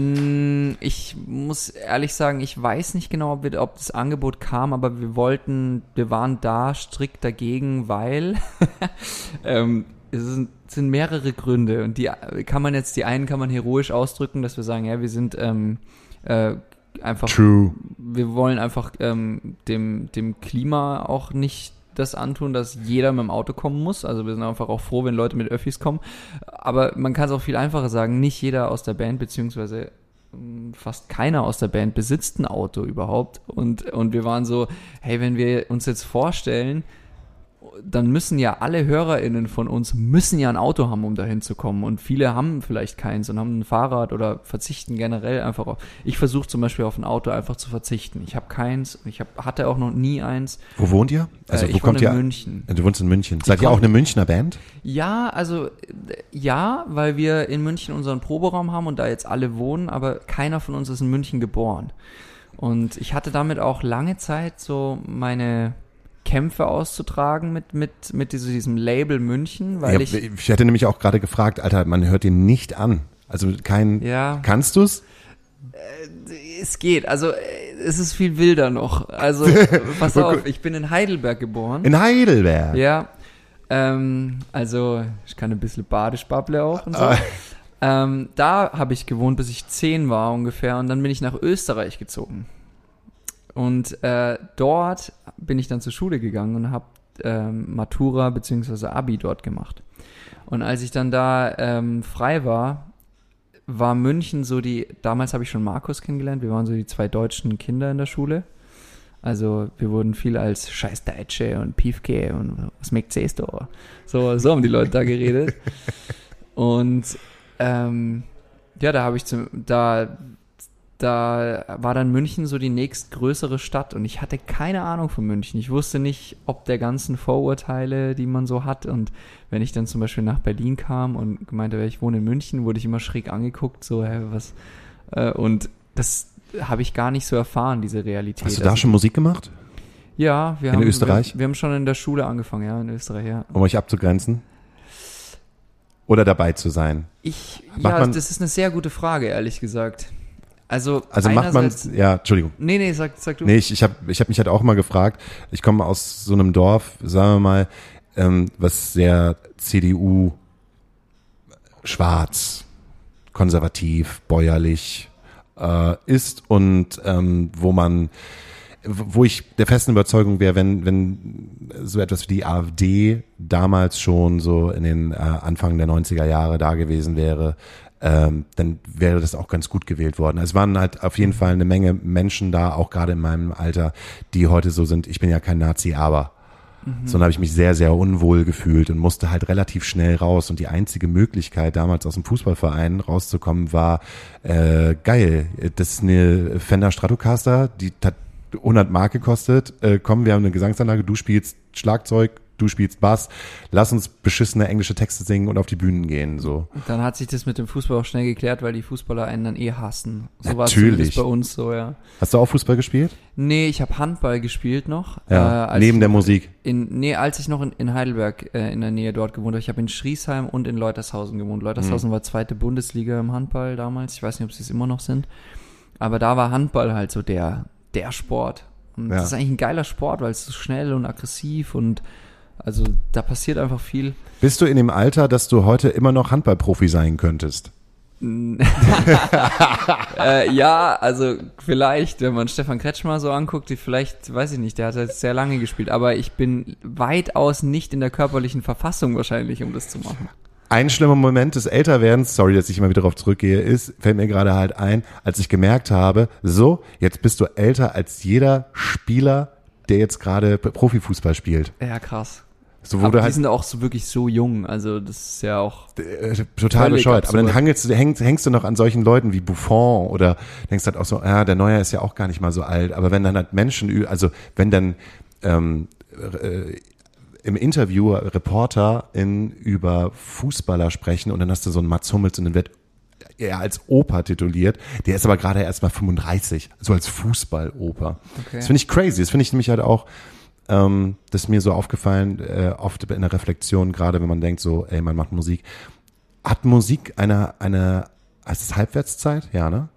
Ich muss ehrlich sagen, ich weiß nicht genau, ob, wir, ob das Angebot kam, aber wir wollten, wir waren da strikt dagegen, weil ähm, es sind, sind mehrere Gründe und die kann man jetzt, die einen kann man heroisch ausdrücken, dass wir sagen, ja, wir sind ähm, äh, einfach, True. Wir wollen einfach ähm, dem, dem Klima auch nicht das antun, dass jeder mit dem Auto kommen muss. Also wir sind einfach auch froh, wenn Leute mit Öffis kommen. Aber man kann es auch viel einfacher sagen, nicht jeder aus der Band, beziehungsweise fast keiner aus der Band besitzt ein Auto überhaupt. Und, und wir waren so, hey, wenn wir uns jetzt vorstellen, dann müssen ja alle HörerInnen von uns müssen ja ein Auto haben, um dahin zu kommen. Und viele haben vielleicht keins und haben ein Fahrrad oder verzichten generell einfach auf. Ich versuche zum Beispiel auf ein Auto einfach zu verzichten. Ich habe keins. Ich hab, hatte auch noch nie eins. Wo wohnt ihr? Also äh, wo ich kommt wohne in ihr? München. Du wohnst in München. Seid ihr auch eine Münchner Band? Ja, also ja, weil wir in München unseren Proberaum haben und da jetzt alle wohnen, aber keiner von uns ist in München geboren. Und ich hatte damit auch lange Zeit so meine Kämpfe auszutragen mit mit mit diesem, diesem Label München, weil ja, ich ich hätte nämlich auch gerade gefragt, Alter, man hört den nicht an. Also kein ja. Kannst du's? Äh, es geht, also es ist viel wilder noch. Also pass auf, ich bin in Heidelberg geboren. In Heidelberg? Ja. Ähm, also ich kann ein bisschen Badisch babble auch und so. Ähm, da habe ich gewohnt, bis ich zehn war ungefähr. Und dann bin ich nach Österreich gezogen. Und äh, dort bin ich dann zur Schule gegangen und habe ähm, Matura bzw. Abi dort gemacht. Und als ich dann da ähm, frei war, war München so die, damals habe ich schon Markus kennengelernt, wir waren so die zwei deutschen Kinder in der Schule. Also wir wurden viel als Scheiß Deutsche und Piefke und was mögt ihr da? So, so haben die Leute da geredet. Und ähm, ja, da habe ich zum, da, da war dann München so die nächstgrößere Stadt und ich hatte keine Ahnung von München. Ich wusste nicht, ob der ganzen Vorurteile, die man so hat. Und wenn ich dann zum Beispiel nach Berlin kam und meinte, ich wohne in München, wurde ich immer schräg angeguckt, so, hä, was? Äh, und das habe ich gar nicht so erfahren, diese Realität. Hast du da also, schon Musik gemacht? Ja, wir in haben. In Österreich? Wir, wir haben schon in der Schule angefangen, ja, in Österreich, ja. Um euch abzugrenzen? Oder dabei zu sein? Ich, macht ja, man, das ist eine sehr gute Frage, ehrlich gesagt. Also, also macht man, ja, Entschuldigung. Nee, nee, sag, sag du. Nee, ich, ich habe ich hab mich halt auch mal gefragt, ich komme aus so einem Dorf, sagen wir mal, ähm, was sehr C D U, schwarz, konservativ, bäuerlich äh, ist und ähm, wo man, wo ich der festen Überzeugung wäre, wenn wenn so etwas wie die AfD damals schon so in den äh, Anfang der neunziger Jahre da gewesen wäre, ähm, dann wäre das auch ganz gut gewählt worden. Es waren halt auf jeden Fall eine Menge Menschen da, auch gerade in meinem Alter, die heute so sind, ich bin ja kein Nazi, aber mhm. sondern habe ich mich sehr, sehr unwohl gefühlt und musste halt relativ schnell raus. Und die einzige Möglichkeit, damals aus dem Fußballverein rauszukommen, war äh, geil. Das ist eine Fender Stratocaster, die hat hundert Mark gekostet. Äh, komm, wir haben eine Gesangsanlage, du spielst Schlagzeug, du spielst Bass, lass uns beschissene englische Texte singen und auf die Bühnen gehen. So. Und dann hat sich das mit dem Fußball auch schnell geklärt, weil die Fußballer einen dann eh hassen. So war es bei uns so, ja. Hast du auch Fußball gespielt? Nee, ich habe Handball gespielt noch. Ja, äh, neben der Musik? In, nee, als ich noch in, in Heidelberg äh, in der Nähe dort gewohnt habe. Ich habe in Schriesheim und in Leutershausen gewohnt. Leutershausen mhm. war zweite Bundesliga im Handball damals. Ich weiß nicht, ob sie es immer noch sind. Aber da war Handball halt so der, der Sport. Und ja. Das ist eigentlich ein geiler Sport, weil es so schnell und aggressiv und also da passiert einfach viel. Bist du in dem Alter, dass du heute immer noch Handballprofi sein könntest? äh, ja, also vielleicht, wenn man Stefan Kretschmer so anguckt, die vielleicht, weiß ich nicht, der hat jetzt sehr lange gespielt, aber ich bin weitaus nicht in der körperlichen Verfassung wahrscheinlich, um das zu machen. Ein schlimmer Moment des Älterwerdens, sorry, dass ich immer wieder darauf zurückgehe, ist, fällt mir gerade halt ein, als ich gemerkt habe, so, jetzt bist du älter als jeder Spieler, der jetzt gerade Profifußball spielt. Ja, krass. So, aber die halt, sind auch so wirklich so jung, also das ist ja auch äh, total bescheuert. Aber dann hangelst du, hängst, hängst du noch an solchen Leuten wie Buffon oder denkst halt auch so, ja, der Neuer ist ja auch gar nicht mal so alt. Aber wenn dann halt Menschen, also wenn dann ähm, äh, im Interview Reporter in über Fußballer sprechen und dann hast du so einen Mats Hummels und dann wird er als Opa tituliert, der ist aber gerade erst mal fünfunddreißig, so als Fußballoper. Okay. Das finde ich crazy, das finde ich nämlich halt auch, ähm, das ist mir so aufgefallen, äh, oft in der Reflexion, gerade wenn man denkt so, ey, man macht Musik. Hat Musik eine, eine, heißt es Halbwertszeit? Ja, ne?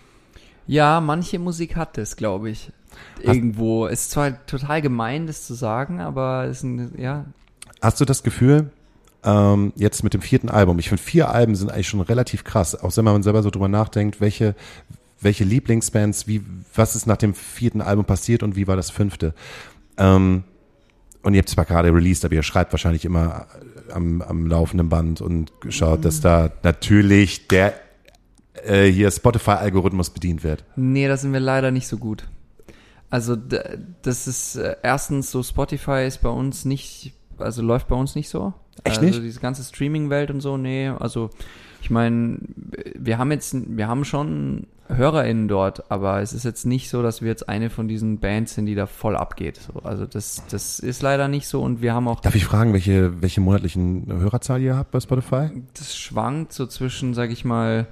Ja, manche Musik hat es, glaube ich. Irgendwo. Ist zwar total gemein, das zu sagen, aber es ist ein, ja. Hast du das Gefühl, ähm, jetzt mit dem vierten Album, ich finde vier Alben sind eigentlich schon relativ krass, auch wenn man selber so drüber nachdenkt, welche, welche Lieblingsbands, wie, was ist nach dem vierten Album passiert und wie war das fünfte? Ähm, und ihr habt zwar gerade released, aber ihr schreibt wahrscheinlich immer am, am laufenden Band und schaut, mhm. dass da natürlich der äh, hier Spotify-Algorithmus bedient wird. Nee, da sind wir leider nicht so gut. Also das ist äh, erstens so, Spotify ist bei uns nicht, also läuft bei uns nicht so. Echt also nicht? Diese ganze Streaming-Welt und so, nee, also ich meine, wir haben jetzt, wir haben schon HörerInnen dort, aber es ist jetzt nicht so, dass wir jetzt eine von diesen Bands sind, die da voll abgeht. So, also das, das ist leider nicht so und wir haben auch... Darf ich fragen, welche, welche monatlichen Hörerzahl ihr habt bei Spotify? Das schwankt so zwischen, sag ich mal,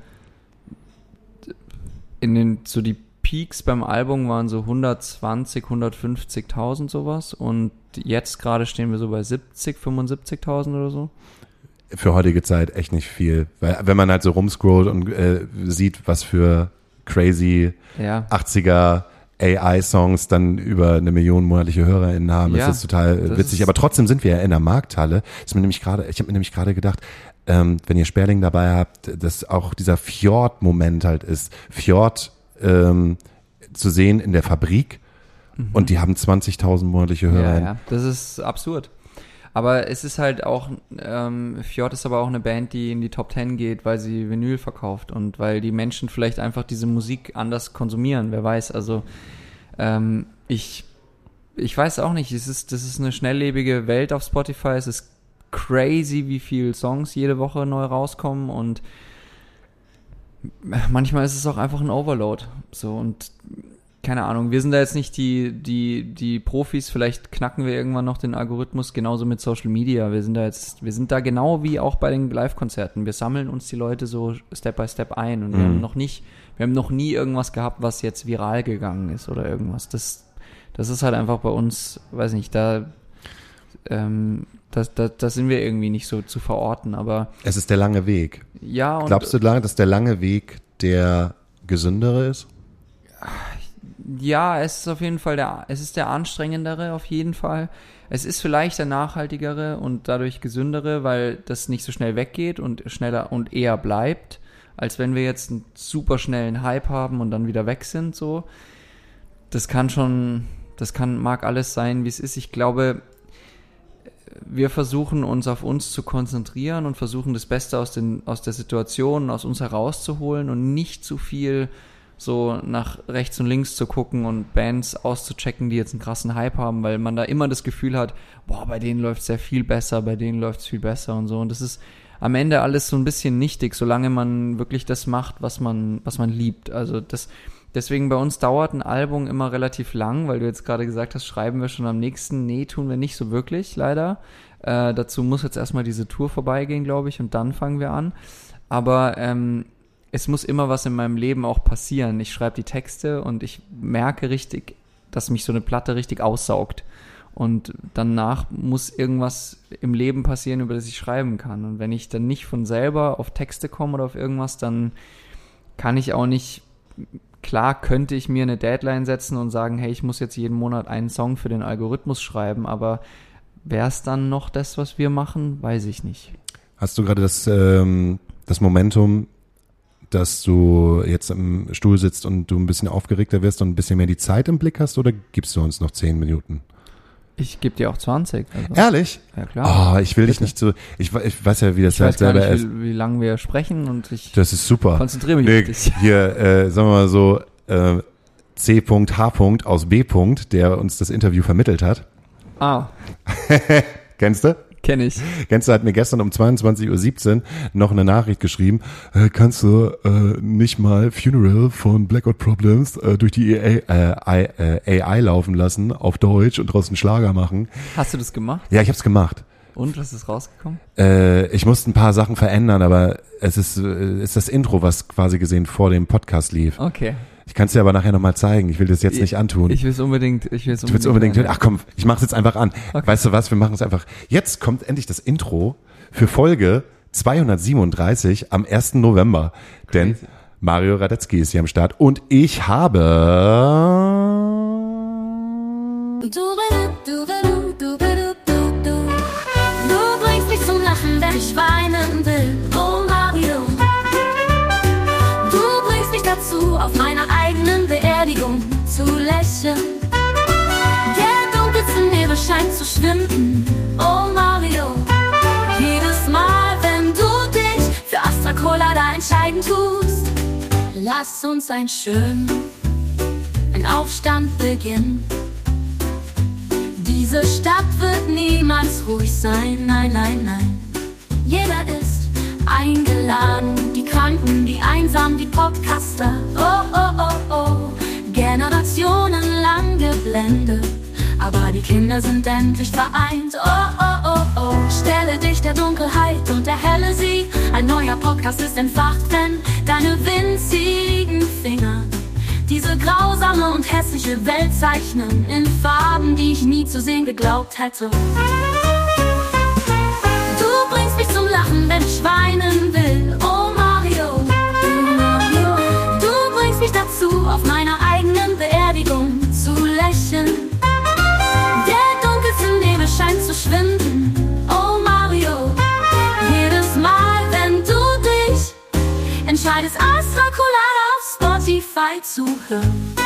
in den, so die Peaks beim Album waren so hundertzwanzig, hundertfünfzigtausend sowas und jetzt gerade stehen wir so bei siebzig, fünfundsiebzigtausend oder so. Für heutige Zeit echt nicht viel, weil wenn man halt so rumscrollt und äh, sieht, was für crazy ja. achtziger A I-Songs dann über eine Million monatliche HörerInnen haben. Ja, das ist total das witzig. Ist Aber trotzdem sind wir ja in der Markthalle. Ist mir nämlich gerade, ich habe mir nämlich gerade gedacht, ähm, wenn ihr Sperling dabei habt, dass auch dieser Fjord-Moment halt ist. Fjord ähm, zu sehen in der Fabrik mhm. und die haben zwanzigtausend monatliche HörerInnen. Ja, ja, das ist absurd. Aber es ist halt auch, ähm, Fjord ist aber auch eine Band, die in die Top Ten geht, weil sie Vinyl verkauft und weil die Menschen vielleicht einfach diese Musik anders konsumieren, wer weiß. Also ähm, ich ich weiß auch nicht, es ist, das ist eine schnelllebige Welt auf Spotify, es ist crazy, wie viele Songs jede Woche neu rauskommen und manchmal ist es auch einfach ein Overload. So und keine Ahnung, wir sind da jetzt nicht die, die, die Profis, vielleicht knacken wir irgendwann noch den Algorithmus, genauso mit Social Media. Wir sind da jetzt, wir sind da genau wie auch bei den Live-Konzerten. Wir sammeln uns die Leute so Step by Step ein und mhm. wir haben noch nicht, wir haben noch nie irgendwas gehabt, was jetzt viral gegangen ist oder irgendwas. Das, das ist halt einfach bei uns, weiß nicht, da, ähm, da, da, da sind wir irgendwie nicht so zu verorten, aber. Es ist der lange Weg. Ja. Und glaubst du, dass der lange Weg der gesündere ist? Ja, es ist auf jeden Fall der, es ist der anstrengendere auf jeden Fall. Es ist vielleicht der nachhaltigere und dadurch gesündere, weil das nicht so schnell weggeht und schneller und eher bleibt, als wenn wir jetzt einen super schnellen Hype haben und dann wieder weg sind, so. Das kann schon, das kann, mag alles sein, wie es ist. Ich glaube, wir versuchen uns auf uns zu konzentrieren und versuchen das Beste aus den, aus der Situation, aus uns herauszuholen und nicht zu viel so nach rechts und links zu gucken und Bands auszuchecken, die jetzt einen krassen Hype haben, weil man da immer das Gefühl hat, boah, bei denen läuft es ja viel besser, bei denen läuft es viel besser und so. Und das ist am Ende alles so ein bisschen nichtig, solange man wirklich das macht, was man, was man liebt. Also das, deswegen bei uns dauert ein Album immer relativ lang, weil du jetzt gerade gesagt hast, schreiben wir schon am nächsten. Nee, tun wir nicht so wirklich, leider. Äh, dazu muss jetzt erstmal diese Tour vorbeigehen, glaube ich, und dann fangen wir an. Aber ähm, es muss immer was in meinem Leben auch passieren. Ich schreibe die Texte und ich merke richtig, dass mich so eine Platte richtig aussaugt. Und danach muss irgendwas im Leben passieren, über das ich schreiben kann. Und wenn ich dann nicht von selber auf Texte komme oder auf irgendwas, dann kann ich auch nicht, klar könnte ich mir eine Deadline setzen und sagen, hey, ich muss jetzt jeden Monat einen Song für den Algorithmus schreiben, aber wäre es dann noch das, was wir machen? Weiß ich nicht. Hast du gerade das, ähm, das Momentum, dass du jetzt im Stuhl sitzt und du ein bisschen aufgeregter wirst und ein bisschen mehr die Zeit im Blick hast, oder gibst du uns noch zehn Minuten? Ich gebe dir auch zwanzig. Also. Ehrlich? Ja, klar. Oh, ich will Bitte. dich nicht so, ich, ich weiß ja, wie das ich halt weiß selber gar nicht, ist. Wie, wie lange wir sprechen und ich das ist super. konzentriere mich nee, auf dich. Hier, äh, sagen wir mal so, äh, C H. aus B. der uns das Interview vermittelt hat. Ah. Kennst du? Kenn ich. Kennst du, hat mir gestern um zweiundzwanzig Uhr siebzehn noch eine Nachricht geschrieben, äh, kannst du äh, nicht mal Funeral von Blackout Problems äh, durch die A I, äh, A I laufen lassen auf Deutsch und draußen Schlager machen? Hast du das gemacht? Ja, ich hab's gemacht. Und, was ist rausgekommen? Äh, ich musste ein paar Sachen verändern, aber es ist, äh, ist das Intro, was quasi gesehen vor dem Podcast lief. Okay. Ich kann es dir aber nachher nochmal zeigen. Ich will das jetzt nicht antun. Ich will es unbedingt. Ich will es unbedingt. Du willst unbedingt. Hören. Ach komm, ich mach's jetzt einfach an. Okay. Weißt du was? Wir machen es einfach. Jetzt kommt endlich das Intro für Folge zweihundertsiebenunddreißig am ersten November. Crazy. Denn Mario Radetzky ist hier am Start und ich habe. Du, du, du, du, du, du. Du bringst mich zum Lachen, wenn ich weinen will. Oh Mario. Du bringst mich dazu, auf meiner eigenen Beerdigung zu lächeln. Der dunkelste Nebel scheint zu schwinden. Oh Mario. Jedes Mal, wenn du dich für Astra Colada entscheiden tust, lass uns ein schön, ein Aufstand beginnen. Diese Stadt wird niemals ruhig sein, nein, nein, nein. Jeder ist eingeladen, die Kranken, die Einsamen, die Podcaster. Oh, oh, oh, oh, generationenlang geblendet, aber die Kinder sind endlich vereint. Oh, oh, oh, oh, stelle dich der Dunkelheit und erhelle sie. Ein neuer Podcast ist entfacht, wenn deine winzigen Finger diese grausame und hässliche Welt zeichnen in Farben, die ich nie zu sehen geglaubt hätte. Du bringst mich zum Lachen, wenn ich weinen will. Oh Mario, du bringst mich dazu, auf meiner eigenen Beerdigung Zeit ist Astra Colada auf Spotify zu hören.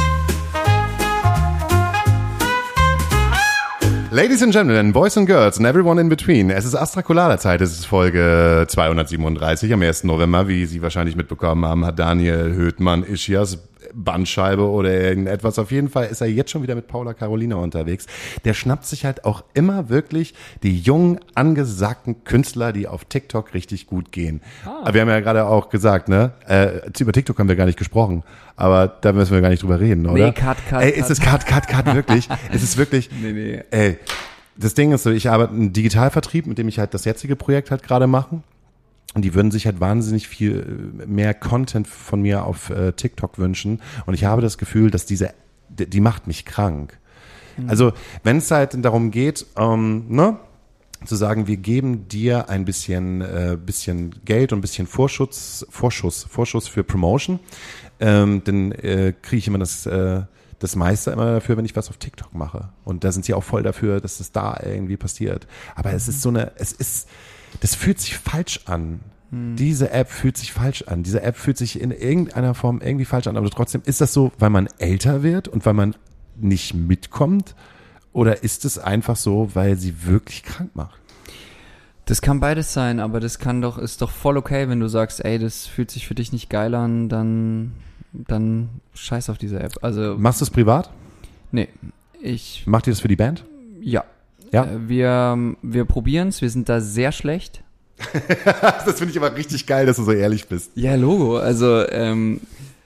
Ladies and Gentlemen, Boys and Girls and everyone in between. Es ist Astra Colada Zeit. Es ist Folge zweihundertsiebenunddreißig. Am ersten November, wie Sie wahrscheinlich mitbekommen haben, hat Daniel Höhtmann Ischias Bandscheibe oder irgendetwas. Auf jeden Fall ist er jetzt schon wieder mit Paula Carolina unterwegs. Der schnappt sich halt auch immer wirklich die jungen, angesagten Künstler, die auf TikTok richtig gut gehen. Ah. Aber wir haben ja gerade auch gesagt, ne, äh, über TikTok haben wir gar nicht gesprochen. Aber da müssen wir gar nicht drüber reden, oder? Nee, cut, cut, Ey, cut. ist es cut, cut, cut, wirklich? Ist es wirklich? Nee, nee. Ey, das Ding ist so, ich arbeite einen Digitalvertrieb, mit dem ich halt das jetzige Projekt halt gerade mache. Und die würden sich halt wahnsinnig viel mehr Content von mir auf äh, TikTok wünschen. Und ich habe das Gefühl, dass diese, die, die macht mich krank. Mhm. Also, wenn es halt darum geht, ähm, ne, zu sagen, wir geben dir ein bisschen, äh, bisschen Geld und ein bisschen Vorschuss, Vorschuss, Vorschuss für Promotion, ähm, dann äh, kriege ich immer das, äh, das meiste immer dafür, wenn ich was auf TikTok mache. Und da sind sie auch voll dafür, dass das da irgendwie passiert. Aber es ist so eine, es ist, das fühlt sich falsch an. Hm. Diese App fühlt sich falsch an. Diese App fühlt sich in irgendeiner Form irgendwie falsch an. Aber trotzdem, ist das so, weil man älter wird und weil man nicht mitkommt? Oder ist es einfach so, weil sie wirklich krank macht? Das kann beides sein, aber das kann doch, ist doch voll okay, wenn du sagst, ey, das fühlt sich für dich nicht geil an, dann, dann scheiß auf diese App. Also, machst du es privat? Nee, ich... Macht ihr das für die Band? Ja. Ja? Äh, wir, wir probieren es, wir sind da sehr schlecht. Das finde ich aber richtig geil, dass du so ehrlich bist. Ja, Logo, also, ähm,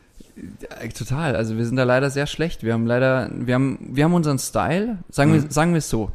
total, also wir sind da leider sehr schlecht. Wir haben leider, wir haben, wir haben unseren Style, sagen wir, mhm. sagen wir es so.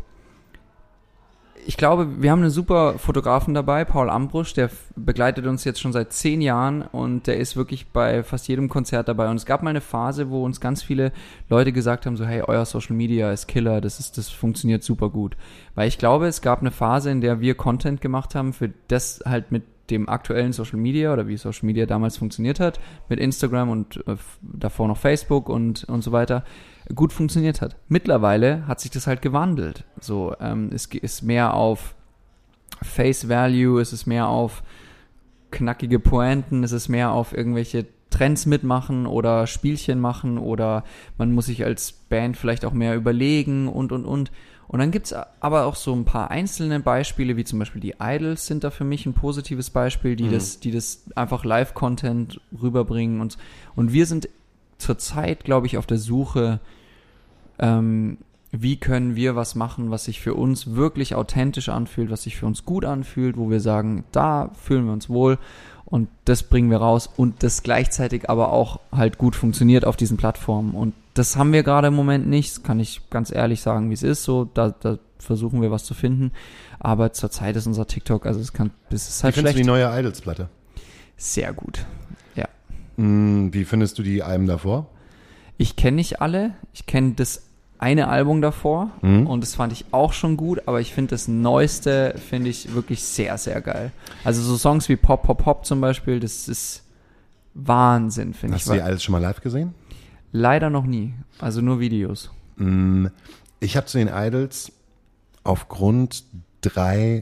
Ich glaube, wir haben einen super Fotografen dabei, Paul Ambrusch, der begleitet uns jetzt schon seit zehn Jahren und der ist wirklich bei fast jedem Konzert dabei. Und es gab mal eine Phase, wo uns ganz viele Leute gesagt haben, so, hey, euer Social Media ist Killer, das ist, das funktioniert super gut. Weil ich glaube, es gab eine Phase, in der wir Content gemacht haben, für das halt mit dem aktuellen Social Media oder wie Social Media damals funktioniert hat, mit Instagram und äh, davor noch Facebook und, und so weiter, gut funktioniert hat. Mittlerweile hat sich das halt gewandelt. So, ähm, es ist mehr auf Face Value, es ist mehr auf knackige Pointen, es ist mehr auf irgendwelche Trends mitmachen oder Spielchen machen oder man muss sich als Band vielleicht auch mehr überlegen und, und, und. Und dann gibt's aber auch so ein paar einzelne Beispiele, wie zum Beispiel die Idols sind da für mich ein positives Beispiel, die mhm. das, die das einfach Live-Content rüberbringen und, und wir sind zurzeit, glaube ich, auf der Suche, ähm, wie können wir was machen, was sich für uns wirklich authentisch anfühlt, was sich für uns gut anfühlt, wo wir sagen, da fühlen wir uns wohl und das bringen wir raus und das gleichzeitig aber auch halt gut funktioniert auf diesen Plattformen und das haben wir gerade im Moment nicht, das kann ich ganz ehrlich sagen, wie es ist, so, da, da versuchen wir was zu finden, aber zurzeit ist unser TikTok, also es kann, das ist halt schlecht. Wie findest schlecht. du die neue Idols-Platte? Sehr gut, ja. Wie findest du die Alben davor? Ich kenne nicht alle. Ich kenne das eine Album davor mhm. und das fand ich auch schon gut, aber ich finde das Neueste, finde ich wirklich sehr, sehr geil. Also so Songs wie Pop, Pop, Pop zum Beispiel, das ist Wahnsinn, finde ich. Hast du die alles schon mal live gesehen? Leider noch nie. Also nur Videos. Ich habe zu den Idols aufgrund drei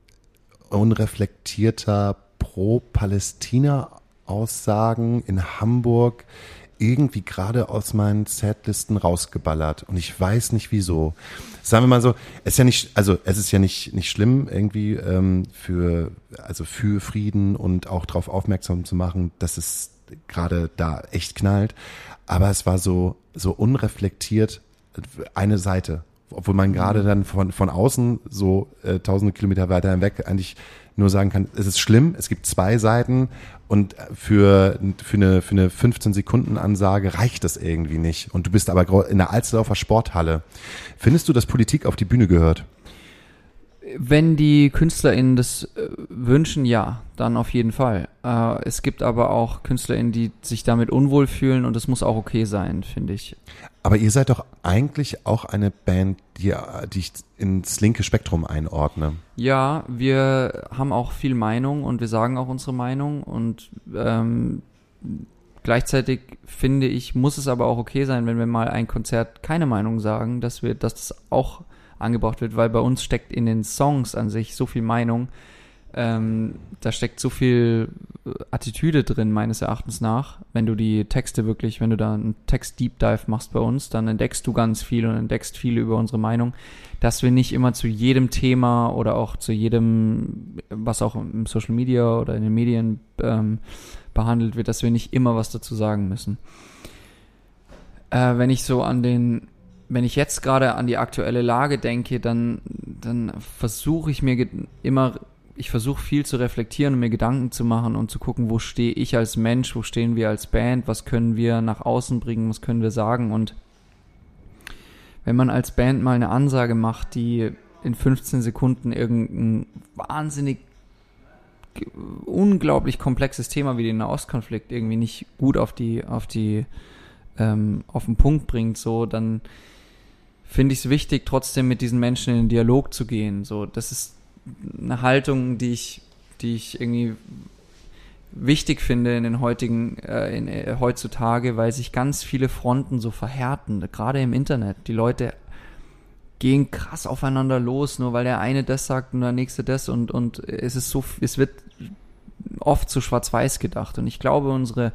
unreflektierter Pro-Palästina-Aussagen in Hamburg irgendwie gerade aus meinen Setlisten rausgeballert und ich weiß nicht wieso. Sagen wir mal so, es ist ja nicht, also es ist ja nicht nicht schlimm irgendwie ähm, für also für Frieden und auch darauf aufmerksam zu machen, dass es gerade da echt knallt, aber es war so so unreflektiert eine Seite, obwohl man gerade dann von von außen so äh, tausende Kilometer weiter hinweg eigentlich nur sagen kann, es ist schlimm, es gibt zwei Seiten und für, für eine, für eine fünfzehn Sekunden Ansage reicht das irgendwie nicht. Und du bist aber in der Alsterdorfer Sporthalle. Findest du, dass Politik auf die Bühne gehört? Wenn die KünstlerInnen das äh, wünschen, ja, dann auf jeden Fall. Äh, es gibt aber auch KünstlerInnen, die sich damit unwohl fühlen und das muss auch okay sein, finde ich. Aber ihr seid doch eigentlich auch eine Band, die, die ich ins linke Spektrum einordne. Ja, wir haben auch viel Meinung und wir sagen auch unsere Meinung und ähm, gleichzeitig finde ich, muss es aber auch okay sein, wenn wir mal ein Konzert keine Meinung sagen, dass wir, dass das auch angebracht wird, weil bei uns steckt in den Songs an sich so viel Meinung, ähm, da steckt so viel Attitüde drin, meines Erachtens nach. Wenn du die Texte wirklich, wenn du da einen Text-Deep-Dive machst bei uns, dann entdeckst du ganz viel und entdeckst viel über unsere Meinung, dass wir nicht immer zu jedem Thema oder auch zu jedem, was auch im Social Media oder in den Medien ähm, behandelt wird, dass wir nicht immer was dazu sagen müssen. Äh, wenn ich so an den, wenn ich jetzt gerade an die aktuelle Lage denke, dann, dann versuche ich mir ge- immer ich versuche viel zu reflektieren und mir Gedanken zu machen und zu gucken, wo stehe ich als Mensch, wo stehen wir als Band, was können wir nach außen bringen, was können wir sagen. Und wenn man als Band mal eine Ansage macht, die in fünfzehn Sekunden irgendein wahnsinnig unglaublich komplexes Thema wie den Nahostkonflikt irgendwie nicht gut auf die, auf die, ähm, auf den Punkt bringt, so, dann finde ich es wichtig, trotzdem mit diesen Menschen in den Dialog zu gehen. So, das ist eine Haltung, die ich, die ich irgendwie wichtig finde in den heutigen, äh, in, äh, heutzutage, weil sich ganz viele Fronten so verhärten, gerade im Internet. Die Leute gehen krass aufeinander los, nur weil der eine das sagt und der nächste das und, und es ist so, es wird oft zu schwarz-weiß gedacht und ich glaube, unsere,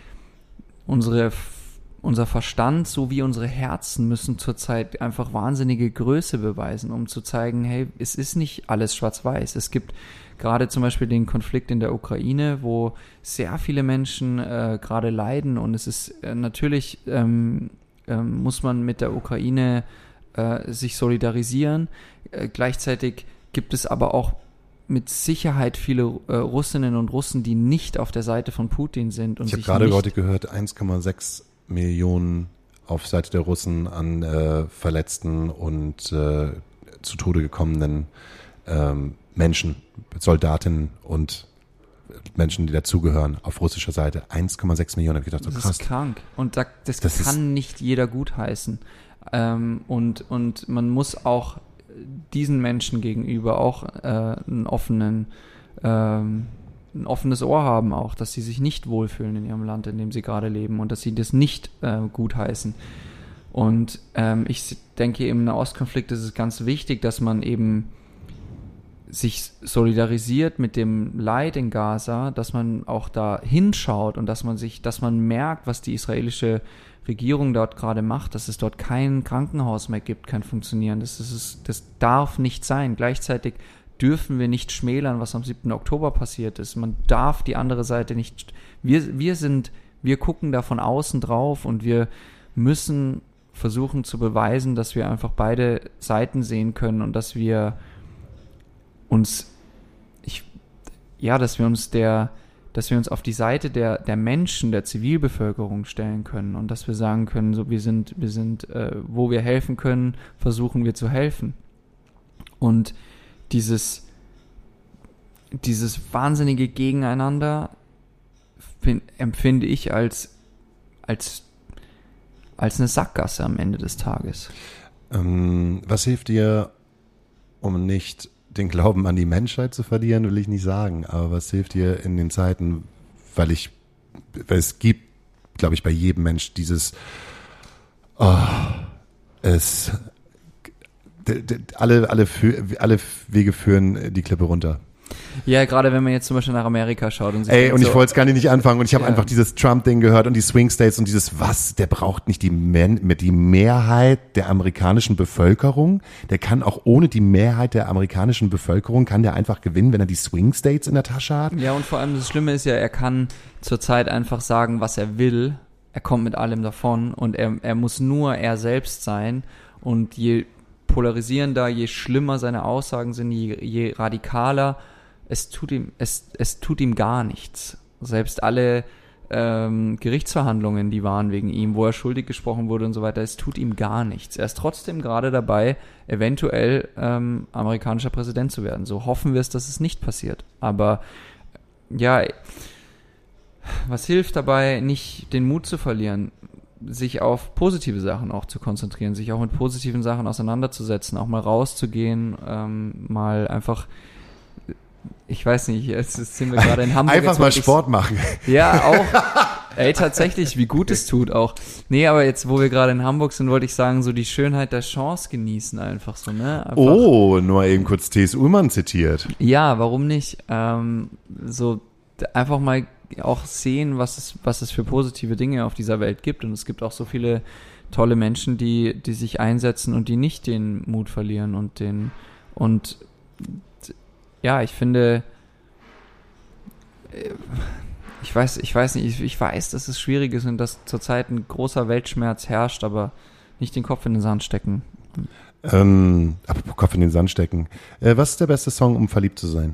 unsere Unser Verstand sowie unsere Herzen müssen zurzeit einfach wahnsinnige Größe beweisen, um zu zeigen, hey, es ist nicht alles schwarz-weiß. Es gibt gerade zum Beispiel den Konflikt in der Ukraine, wo sehr viele Menschen äh, gerade leiden und es ist äh, natürlich, ähm, äh, muss man mit der Ukraine äh, sich solidarisieren. Äh, gleichzeitig gibt es aber auch mit Sicherheit viele äh, Russinnen und Russen, die nicht auf der Seite von Putin sind. Und ich habe gerade heute gehört, eins Komma sechs Millionen auf Seite der Russen an äh, Verletzten und äh, zu Tode gekommenen ähm, Menschen, Soldatinnen und Menschen, die dazugehören, auf russischer Seite. eins Komma sechs Millionen, habe ich gedacht, so krass. Das ist krank. Und da, das, das kann nicht jeder gutheißen. Ähm, und, und man muss auch diesen Menschen gegenüber auch äh, einen offenen ähm, ein offenes Ohr haben auch, dass sie sich nicht wohlfühlen in ihrem Land, in dem sie gerade leben und dass sie das nicht äh, gutheißen. Und ähm, ich denke, im Nahostkonflikt ist es ganz wichtig, dass man eben sich solidarisiert mit dem Leid in Gaza, dass man auch da hinschaut und dass man sich, dass man merkt, was die israelische Regierung dort gerade macht, dass es dort kein Krankenhaus mehr gibt, kein funktionierendes. Das ist, das darf nicht sein. Gleichzeitig dürfen wir nicht schmälern, was am siebten Oktober passiert ist. Man darf die andere Seite nicht, wir, wir sind, wir gucken da von außen drauf und wir müssen versuchen zu beweisen, dass wir einfach beide Seiten sehen können und dass wir uns, ich, ja, dass wir uns der, dass wir uns auf die Seite der, der Menschen, der Zivilbevölkerung stellen können und dass wir sagen können, so, wir sind, wir sind, äh, wo wir helfen können, versuchen wir zu helfen. Und Dieses, dieses wahnsinnige Gegeneinander find, empfinde ich als, als, als eine Sackgasse am Ende des Tages. Ähm, was hilft dir, um nicht den Glauben an die Menschheit zu verlieren, will ich nicht sagen, aber was hilft dir in den Zeiten, weil ich, weil es gibt, glaube ich, bei jedem Mensch dieses, oh, es, Alle, alle, alle Wege führen die Klippe runter. Ja, gerade wenn man jetzt zum Beispiel nach Amerika schaut. Und sich Ey, und ich so, wollte es gar nicht anfangen und ich habe ja. einfach dieses Trump-Ding gehört und die Swing States und dieses was, der braucht nicht die, Men- die Mehrheit der amerikanischen Bevölkerung, der kann auch ohne die Mehrheit der amerikanischen Bevölkerung, kann der einfach gewinnen, wenn er die Swing States in der Tasche hat. Ja, und vor allem das Schlimme ist ja, er kann zurzeit einfach sagen, was er will, er kommt mit allem davon und er, er muss nur er selbst sein und je polarisierender, je schlimmer seine Aussagen sind, je, je radikaler, es tut ihm, es, es tut ihm gar nichts. Selbst alle ähm, Gerichtsverhandlungen, die waren wegen ihm, wo er schuldig gesprochen wurde und so weiter, es tut ihm gar nichts. Er ist trotzdem gerade dabei, eventuell ähm, amerikanischer Präsident zu werden. So hoffen wir es, dass es nicht passiert. Aber ja, was hilft dabei, nicht den Mut zu verlieren? Sich auf positive Sachen auch zu konzentrieren, sich auch mit positiven Sachen auseinanderzusetzen, auch mal rauszugehen, ähm, mal einfach, ich weiß nicht, jetzt sind wir gerade in Hamburg. Einfach mal Sport machen. Ja, auch. Ey, tatsächlich, wie gut es tut auch. Nee, aber jetzt, wo wir gerade in Hamburg sind, wollte ich sagen, so die Schönheit der Chance genießen einfach so, ne? Einfach, oh, nur eben kurz T S. Ullmann zitiert. Ja, warum nicht? Ähm, so einfach mal auch sehen, was es, was es für positive Dinge auf dieser Welt gibt. Und es gibt auch so viele tolle Menschen, die, die sich einsetzen und die nicht den Mut verlieren und den, und ja, ich finde, ich weiß, ich weiß nicht, ich, ich weiß, dass es schwierig ist und dass zurzeit ein großer Weltschmerz herrscht, aber nicht den Kopf in den Sand stecken. Ähm, apropos Kopf in den Sand stecken. Äh, was ist der beste Song, um verliebt zu sein?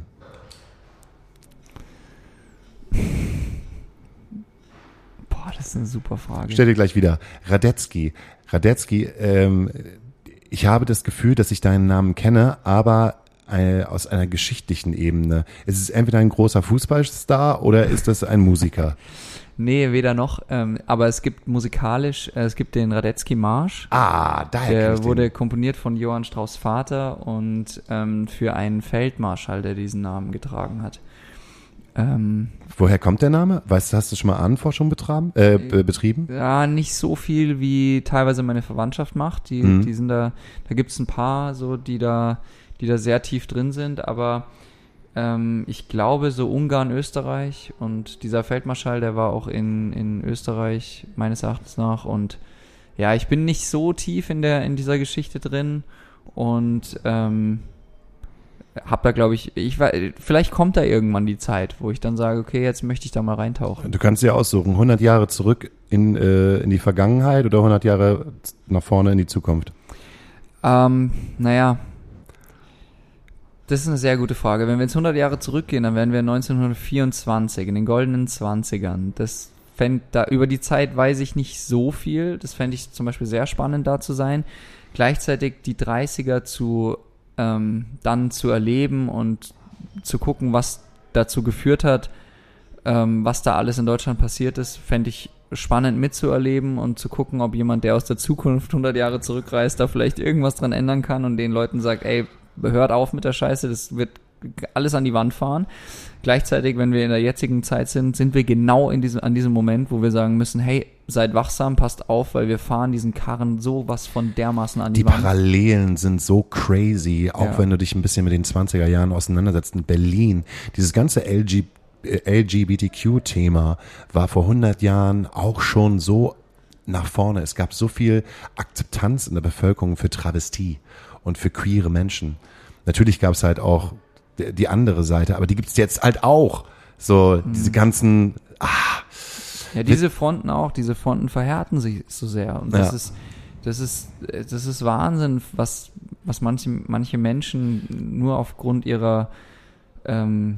Boah, das ist eine super Frage. Stell dir gleich wieder. Radetzky. Radetzky, ähm, ich habe das Gefühl, dass ich deinen Namen kenne, aber äh, aus einer geschichtlichen Ebene. Ist es entweder ein großer Fußballstar oder ist es ein Musiker? Nee, weder noch. Ähm, aber es gibt musikalisch, äh, es gibt den Radetzky-Marsch. Ah, daher kenn ich Der wurde den. komponiert von Johann Strauss Vater und ähm, für einen Feldmarschall, der diesen Namen getragen hat. Ähm, Woher kommt der Name? Weißt du, hast du schon mal Ahnenforschung betrieben? Äh, be- betrieben? Ja, nicht so viel, wie teilweise meine Verwandtschaft macht. Die, Mhm. die sind da, da gibt's ein paar, so, die da, die da sehr tief drin sind, aber ähm, ich glaube, so Ungarn, Österreich und dieser Feldmarschall, der war auch in, in Österreich, meines Erachtens nach. Und ja, ich bin nicht so tief in der, in dieser Geschichte drin und ähm, hab da, glaube ich, ich weiß, vielleicht kommt da irgendwann die Zeit, wo ich dann sage, okay, jetzt möchte ich da mal reintauchen. Du kannst dir aussuchen, hundert Jahre zurück in, äh, in die Vergangenheit oder hundert Jahre nach vorne in die Zukunft? Ähm, naja, das ist eine sehr gute Frage. Wenn wir jetzt hundert Jahre zurückgehen, dann wären wir neunzehnhundertvierundzwanzig, in den goldenen Zwanzigern. Das fänd, da, über die Zeit weiß ich nicht so viel. Das fände ich zum Beispiel sehr spannend, da zu sein. Gleichzeitig die dreißiger zu ähm, dann zu erleben und zu gucken, was dazu geführt hat, ähm, was da alles in Deutschland passiert ist, fände ich spannend mitzuerleben und zu gucken, ob jemand, der aus der Zukunft hundert Jahre zurückreist, da vielleicht irgendwas dran ändern kann und den Leuten sagt, ey, hört auf mit der Scheiße, das wird alles an die Wand fahren. Gleichzeitig, wenn wir in der jetzigen Zeit sind, sind wir genau in diesem, an diesem Moment, wo wir sagen müssen, hey, seid wachsam, passt auf, weil wir fahren diesen Karren sowas von dermaßen an die, Die Wand. Parallelen sind so crazy, auch Ja. wenn du dich ein bisschen mit den zwanziger Jahren auseinandersetzt. In Berlin, dieses ganze L G, äh, L G B T Q-Thema war vor hundert Jahren auch schon so nach vorne. Es gab so viel Akzeptanz in der Bevölkerung für Travestie und für queere Menschen. Natürlich gab es halt auch die, die andere Seite, aber die gibt es jetzt halt auch. So Mhm. diese ganzen, ah, Ja, diese Fronten auch, diese Fronten verhärten sich so sehr. Und das Ja. ist, das ist, das ist Wahnsinn, was, was manche, manche Menschen nur aufgrund ihrer, ähm,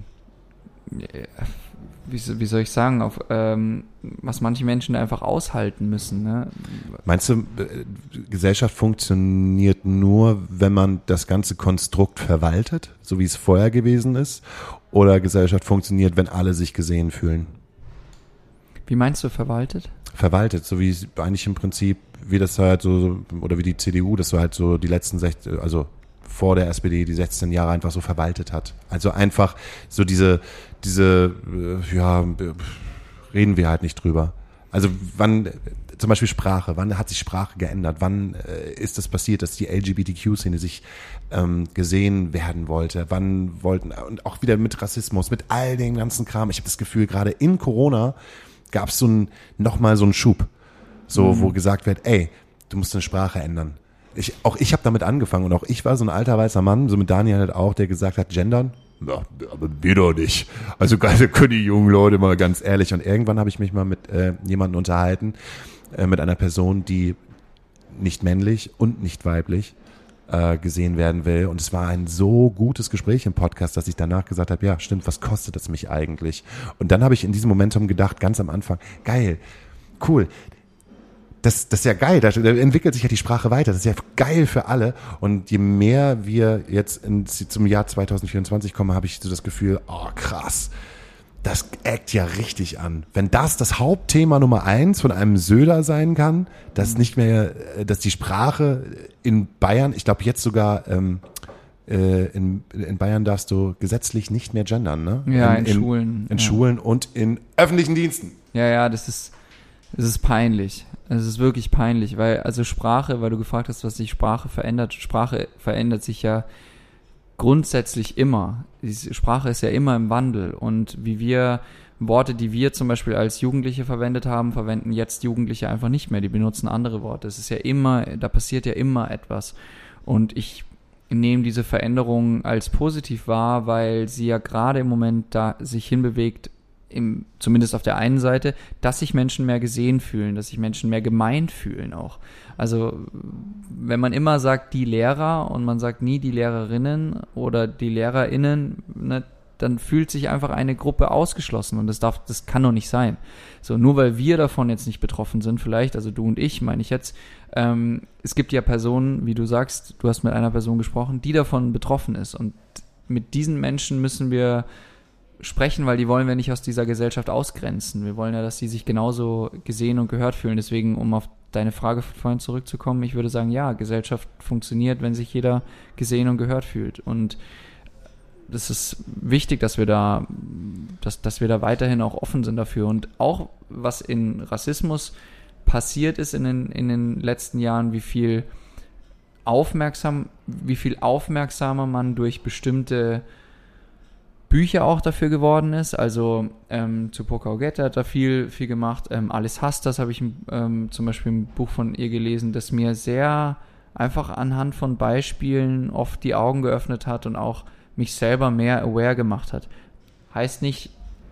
wie, so- wie soll ich sagen, auf, ähm, was manche Menschen einfach aushalten müssen, ne? Meinst du, äh, Gesellschaft funktioniert nur, wenn man das ganze Konstrukt verwaltet, so wie es vorher gewesen ist? Oder Gesellschaft funktioniert, wenn alle sich gesehen fühlen? Wie meinst du verwaltet? Verwaltet, so wie es eigentlich im Prinzip, wie das halt so, so- oder wie die C D U, das so halt so die letzten sechzehn, also vor der S P D die sechzehn Jahre einfach so verwaltet hat. Also einfach so diese, diese, äh, ja, äh, reden wir halt nicht drüber. Also wann, zum Beispiel Sprache, wann hat sich Sprache geändert? Wann äh, ist das passiert, dass die L G B T Q-Szene sich ähm, gesehen werden wollte? Wann wollten, und auch wieder mit Rassismus, mit all dem ganzen Kram. Ich habe das Gefühl, gerade in Corona gab es so ein, nochmal so einen Schub, so, Mhm. wo gesagt wird, ey, du musst deine Sprache ändern. Ich, auch ich habe damit angefangen und auch ich war so ein alter weißer Mann, so mit Daniel halt auch, der gesagt hat, gendern, ja, aber wir doch nicht. Also gerade können die jungen Leute mal ganz ehrlich. Und irgendwann habe ich mich mal mit äh, jemandem unterhalten, äh, mit einer Person, die nicht männlich und nicht weiblich äh, gesehen werden will. Und es war ein so gutes Gespräch im Podcast, dass ich danach gesagt habe, ja, stimmt, was kostet das mich eigentlich? Und dann habe ich in diesem Momentum gedacht, ganz am Anfang, geil, cool, das, das ist ja geil, da, da entwickelt sich ja die Sprache weiter, das ist ja geil für alle. Und je mehr wir jetzt in, zum Jahr zwanzig vierundzwanzig kommen, habe ich so das Gefühl, oh krass, das eckt ja richtig an. Wenn das das Hauptthema Nummer eins von einem Söder sein kann, dass nicht mehr, dass die Sprache in Bayern, ich glaube jetzt sogar ähm, äh, in, in Bayern darfst du gesetzlich nicht mehr gendern, ne? Ja, in, in Schulen, In ja. Schulen und in öffentlichen Diensten. Ja, ja, das ist, das ist peinlich. Es ist wirklich peinlich, weil, also Sprache, weil du gefragt hast, was sich Sprache verändert. Sprache verändert sich ja grundsätzlich immer. Die Sprache ist ja immer im Wandel und wie wir Worte, die wir zum Beispiel als Jugendliche verwendet haben, verwenden jetzt Jugendliche einfach nicht mehr. Die benutzen andere Worte. Es ist ja immer, da passiert ja immer etwas. Und ich nehme diese Veränderung als positiv wahr, weil sie ja gerade im Moment da sich hinbewegt, im, zumindest auf der einen Seite, dass sich Menschen mehr gesehen fühlen, dass sich Menschen mehr gemeint fühlen auch. Also wenn man immer sagt, die Lehrer und man sagt nie die Lehrerinnen oder die LehrerInnen, ne, dann fühlt sich einfach eine Gruppe ausgeschlossen und das darf, das kann doch nicht sein. So, nur weil wir davon jetzt nicht betroffen sind vielleicht, also du und ich, meine ich jetzt, ähm, es gibt ja Personen, wie du sagst, du hast mit einer Person gesprochen, die davon betroffen ist und mit diesen Menschen müssen wir sprechen, weil die wollen wir nicht aus dieser Gesellschaft ausgrenzen. Wir wollen ja, dass die sich genauso gesehen und gehört fühlen. Deswegen, um auf deine Frage von vorhin zurückzukommen, ich würde sagen, ja, Gesellschaft funktioniert, wenn sich jeder gesehen und gehört fühlt. Und das ist wichtig, dass wir da, dass, dass wir da weiterhin auch offen sind dafür. Und auch, was in Rassismus passiert ist in den, in den letzten Jahren, wie viel aufmerksam, wie viel aufmerksamer man durch bestimmte Bücher auch dafür geworden ist, also ähm, Tupoka Ogette hat da viel, viel gemacht, ähm, Alice Hastas habe ich ähm, zum Beispiel ein Buch von ihr gelesen, das mir sehr einfach anhand von Beispielen oft die Augen geöffnet hat und auch mich selber mehr aware gemacht hat. Heißt nicht,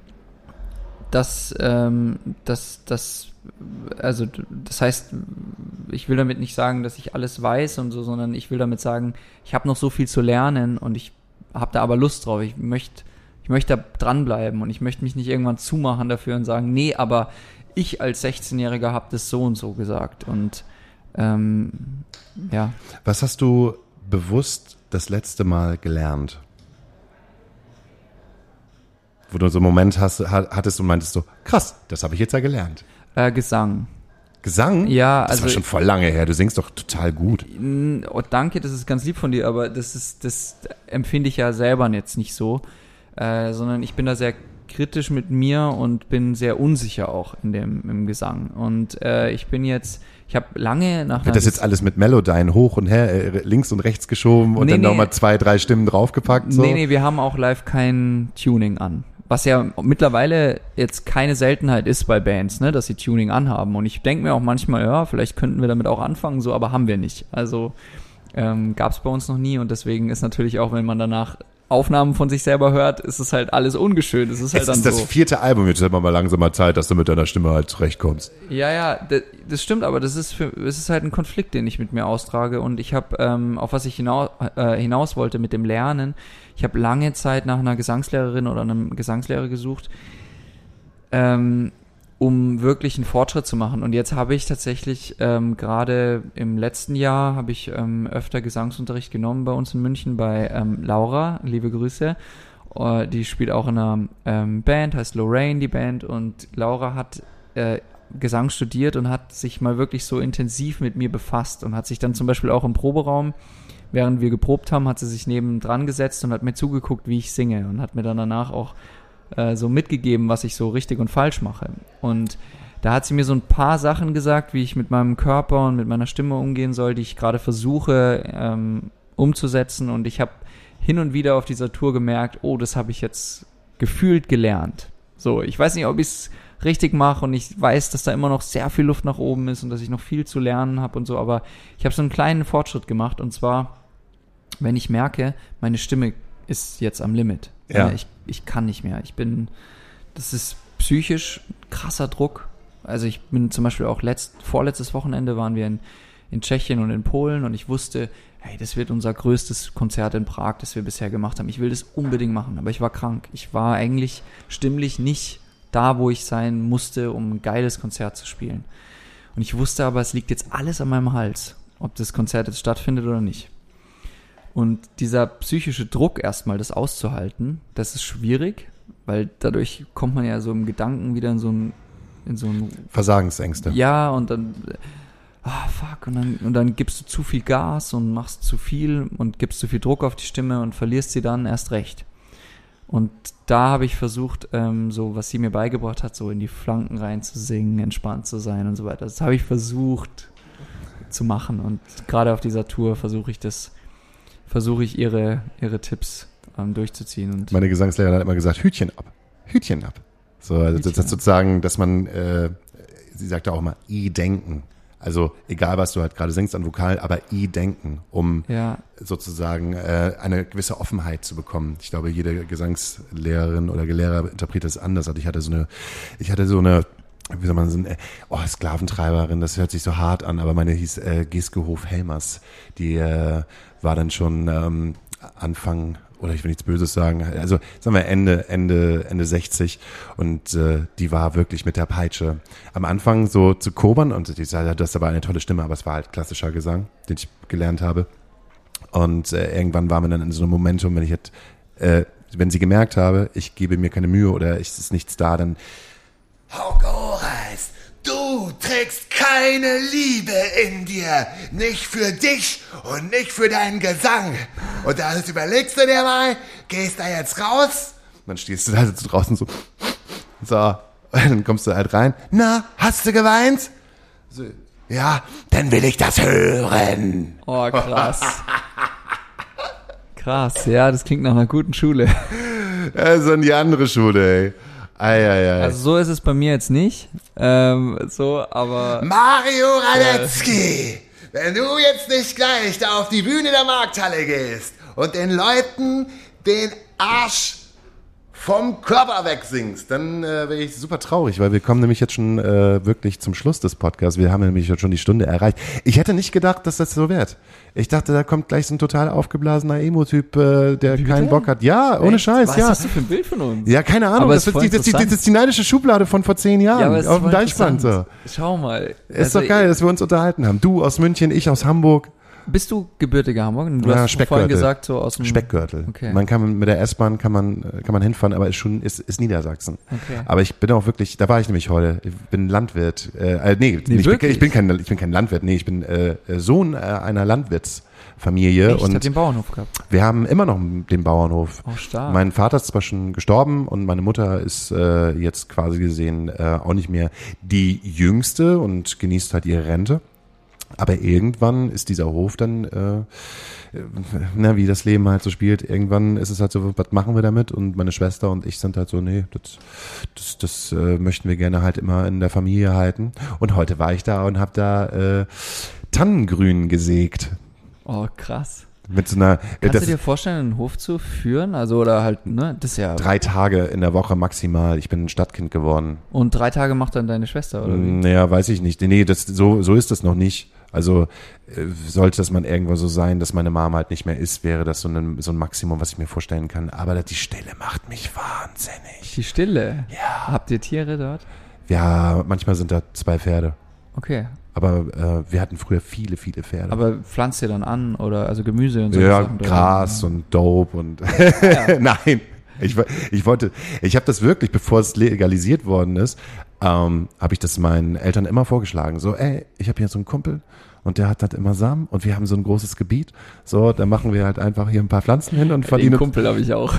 dass, ähm, dass, dass also das heißt, ich will damit nicht sagen, dass ich alles weiß und so, sondern ich will damit sagen, ich habe noch so viel zu lernen und ich habe da aber Lust drauf. Ich möchte ich möchte da dranbleiben und ich möchte mich nicht irgendwann zumachen dafür und sagen, nee, aber ich als sechzehnjähriger habe das so und so gesagt. Und ähm, ja. Was hast du bewusst das letzte Mal gelernt? Wo du so einen Moment hast, hattest und meintest so, krass, das habe ich jetzt ja gelernt. Äh, Gesang. Gesang? Ja, das also. war schon voll lange her, du singst doch total gut. Oh, danke, das ist ganz lieb von dir, aber das ist, das empfinde ich ja selber jetzt nicht so, äh, sondern ich bin da sehr kritisch mit mir und bin sehr unsicher auch in dem, im Gesang. Und äh, ich bin jetzt, ich habe lange nach... Wird das jetzt alles mit Melodyne hoch und her, äh, links und rechts geschoben und nee, dann nee. nochmal zwei, drei Stimmen draufgepackt? So? Nee, nee, wir haben auch live kein Tuning an. Was ja mittlerweile jetzt keine Seltenheit ist bei Bands, ne, dass sie Tuning anhaben. Und ich denke mir auch manchmal, ja, vielleicht könnten wir damit auch anfangen, so, aber haben wir nicht. Also ähm, gab es bei uns noch nie und deswegen ist natürlich auch, wenn man danach Aufnahmen von sich selber hört, ist es halt alles ungeschönt. Es ist halt es dann ist das so. vierte Album, jetzt hat man mal langsam mal Zeit, dass du mit deiner Stimme halt zurechtkommst. Ja, ja, das, das stimmt, aber das ist für, es ist halt ein Konflikt, den ich mit mir austrage und ich habe, ähm, auf was ich hinaus, äh, hinaus wollte mit dem Lernen, ich habe lange Zeit nach einer Gesangslehrerin oder einem Gesangslehrer gesucht, ähm, um wirklich einen Fortschritt zu machen. Und jetzt habe ich tatsächlich ähm, gerade im letzten Jahr habe ich ähm, öfter Gesangsunterricht genommen bei uns in München bei ähm, Laura, liebe Grüße. Uh, die spielt auch in einer ähm, Band, heißt Lorraine, die Band. Und Laura hat äh, Gesang studiert und hat sich mal wirklich so intensiv mit mir befasst und hat sich dann zum Beispiel auch im Proberaum, während wir geprobt haben, hat sie sich nebendran gesetzt und hat mir zugeguckt, wie ich singe und hat mir dann danach auch äh, so mitgegeben, was ich so richtig und falsch mache. Und da hat sie mir so ein paar Sachen gesagt, wie ich mit meinem Körper und mit meiner Stimme umgehen soll, die ich gerade versuche ähm, umzusetzen. Und ich habe hin und wieder auf dieser Tour gemerkt, oh, das habe ich jetzt gefühlt gelernt. So, ich weiß nicht, ob ich es richtig mache und ich weiß, dass da immer noch sehr viel Luft nach oben ist und dass ich noch viel zu lernen habe und so, aber ich habe so einen kleinen Fortschritt gemacht und zwar, wenn ich merke, meine Stimme ist jetzt am Limit. Ja. Ich, ich kann nicht mehr. Ich bin, das ist psychisch krasser Druck. Also ich bin zum Beispiel auch letzt, vorletztes Wochenende waren wir in, in Tschechien und in Polen und ich wusste, hey, das wird unser größtes Konzert in Prag, das wir bisher gemacht haben. Ich will das unbedingt machen, aber ich war krank. Ich war eigentlich stimmlich nicht da, wo ich sein musste, um ein geiles Konzert zu spielen. Und ich wusste aber, es liegt jetzt alles an meinem Hals, ob das Konzert jetzt stattfindet oder nicht. Und dieser psychische Druck erstmal, das auszuhalten, das ist schwierig, weil dadurch kommt man ja so im Gedanken wieder in so ein, in so ein Versagensängste. Ja, und dann, ah, fuck, und dann, und dann gibst du zu viel Gas und machst zu viel und gibst zu viel Druck auf die Stimme und verlierst sie dann erst recht. Und da habe ich versucht, ähm, so was sie mir beigebracht hat, so in die Flanken rein zu singen, entspannt zu sein und so weiter. Das habe ich versucht zu machen und gerade auf dieser Tour versuche ich das versuche ich ihre, ihre Tipps ähm, durchzuziehen. Und Meine Gesangslehrerin hat immer gesagt, Hütchen ab, Hütchen ab. So, also Hütchen das sozusagen, dass man, äh, sie sagte auch immer, i-denken. Also egal, was du halt gerade singst an Vokal, aber i-denken, um ja. sozusagen äh, eine gewisse Offenheit zu bekommen. Ich glaube, jede Gesangslehrerin oder Lehrer interpretiert das anders. Also ich hatte so eine, ich hatte so eine, wie soll man sagen, oh, Sklaventreiberin, das hört sich so hart an, aber meine hieß äh, Geske Hof-Helmers. Die äh, war dann schon ähm, Anfang, oder ich will nichts Böses sagen, also sagen wir Ende, Ende, Ende sechzig und äh, die war wirklich mit der Peitsche am Anfang so zu kobern und die sagte, das ist aber eine tolle Stimme, aber es war halt klassischer Gesang, den ich gelernt habe und äh, irgendwann waren wir dann in so einem Momentum, wenn ich jetzt, äh, wenn sie gemerkt habe, ich gebe mir keine Mühe oder es ist nichts da, dann Hauke Horace, du trägst keine Liebe in dir, nicht für dich und nicht für deinen Gesang. Und da überlegst du dir mal, gehst da jetzt raus? Und dann stehst du da so draußen so, so, dann kommst du halt rein. Na, hast du geweint? So, ja, dann will ich das hören. Oh, krass. Krass, ja, das klingt nach einer guten Schule. Also in die andere Schule, ey. Ei, ei, ei. Also so ist es bei mir jetzt nicht, ähm, so, aber... Mario Radetzky, äh, wenn du jetzt nicht gleich da auf die Bühne der Markthalle gehst und den Leuten den Arsch vom Körper wegsingst, dann äh, wäre ich super traurig, weil wir kommen nämlich jetzt schon äh, wirklich zum Schluss des Podcasts. Wir haben nämlich jetzt schon die Stunde erreicht. Ich hätte nicht gedacht, dass das so wird. Ich dachte, da kommt gleich so ein total aufgeblasener Emo-Typ, äh, der Wie keinen bitte? Bock hat. Ja, ohne Echt? Scheiß, Was ja. Was hast du für ein Bild von uns? Ja, keine Ahnung. Das, das, ist die, das, das ist die neidische Schublade von vor zehn Jahren. Ja, aber auf dem Deichbrand. So. Schau mal. Ist also doch geil, dass wir uns unterhalten haben. Du aus München, ich aus Hamburg. Bist du gebürtiger Hamburg? Du ja, hast Speckgürtel. vorhin gesagt, so aus dem Speckgürtel. Okay. Man kann mit der S-Bahn kann man kann man hinfahren, aber ist schon ist, ist Niedersachsen. Okay. Aber ich bin auch wirklich, da war ich nämlich heute. Ich bin Landwirt. Äh, nee, nee ich, bin, ich bin kein ich bin kein Landwirt. Nee, ich bin äh, Sohn äh, einer Landwirtsfamilie. Echt? Und Hat den Bauernhof gehabt? Wir haben immer noch den Bauernhof. Oh, stark. Mein Vater ist zwar schon gestorben und meine Mutter ist äh, jetzt quasi gesehen äh, auch nicht mehr die Jüngste und genießt halt ihre Rente. Aber irgendwann ist dieser Hof dann, äh, na, wie das Leben halt so spielt, irgendwann ist es halt so, was machen wir damit? Und meine Schwester und ich sind halt so, nee, das, das, das äh, möchten wir gerne halt immer in der Familie halten. Und heute war ich da und habe da äh, Tannengrün gesägt. Oh, krass. Mit so einer, Kannst du dir vorstellen, einen Hof zu führen? Also, oder halt, ne, das ist ja... Drei Tage in der Woche maximal. Ich bin ein Stadtkind geworden. Und drei Tage macht dann deine Schwester, oder wie? Naja, weiß ich nicht. Nee, das, so, so ist das noch nicht. Also, äh, sollte das mal irgendwo so sein, dass meine Mama halt nicht mehr ist, wäre das so ein, so ein Maximum, was ich mir vorstellen kann. Aber die Stille macht mich wahnsinnig. Die Stille? Ja. Habt ihr Tiere dort? Ja, manchmal sind da zwei Pferde. Okay. Aber äh, wir hatten früher viele, viele Pferde. Aber pflanzt ihr dann an oder also Gemüse und so? Ja, Sachen Gras drin? und Dope und ja. Nein, ich, ich wollte, ich habe das wirklich, bevor es legalisiert worden ist, ähm, habe ich das meinen Eltern immer vorgeschlagen. So, ey, ich habe hier so einen Kumpel und der hat halt immer Samen und wir haben so ein großes Gebiet. So, da machen wir halt einfach hier ein paar Pflanzen hin und verdienen. Den Kumpel habe ich auch.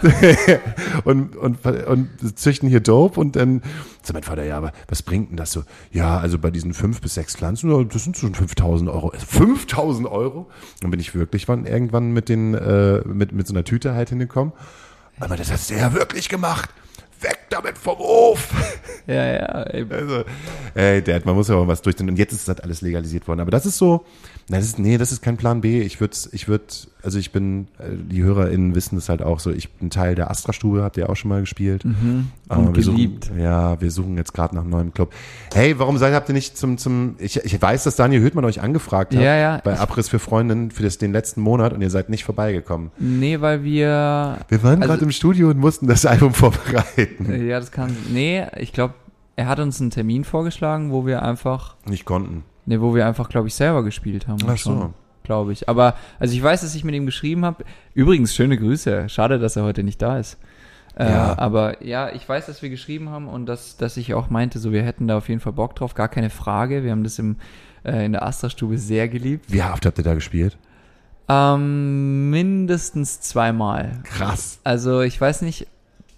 und, und, und züchten hier Dope und dann so mein Vater, ja, aber was bringt denn das so? Ja, also bei diesen fünf bis sechs Pflanzen, das sind schon fünftausend Euro. fünftausend Euro? Dann bin ich wirklich wann, irgendwann mit den, äh, mit, mit so einer Tüte halt hingekommen. Aber das hast du ja wirklich gemacht. Weg damit vom Hof! Ja, ja. Ey. Also, ey, Dad, man muss ja auch was durch. Und jetzt ist das alles legalisiert worden. Aber das ist so, das ist, nee, das ist kein Plan B. Ich würde, ich würde, also ich bin, die HörerInnen wissen das halt auch so, ich bin Teil der Astra-Stube, habt ihr auch schon mal gespielt. Mhm. Und wir geliebt. Suchen, ja, wir suchen jetzt gerade nach einem neuen Club. Hey, warum seid, habt ihr nicht zum, zum, ich, ich weiß, dass Daniel Höhtmann euch angefragt hat, ja, ja. bei Abriss für Freundinnen für das, den letzten Monat und ihr seid nicht vorbeigekommen. Nee, weil wir... Wir waren also, gerade im Studio und mussten das Album vorbereiten. Ja, das kann, nee, ich glaube, er hat uns einen Termin vorgeschlagen, wo wir einfach... Nicht konnten. Nee, wo wir einfach, glaube ich, selber gespielt haben. Ach so. Glaube ich. Aber, also ich weiß, dass ich mit ihm geschrieben habe. Übrigens, schöne Grüße. Schade, dass er heute nicht da ist. Äh, ja. Aber ja, ich weiß, dass wir geschrieben haben und dass, dass ich auch meinte, so wir hätten da auf jeden Fall Bock drauf. Gar keine Frage. Wir haben das im, äh, in der Astra-Stube sehr geliebt. Wie oft habt ihr da gespielt? Ähm, mindestens zweimal. Krass. Also ich weiß nicht,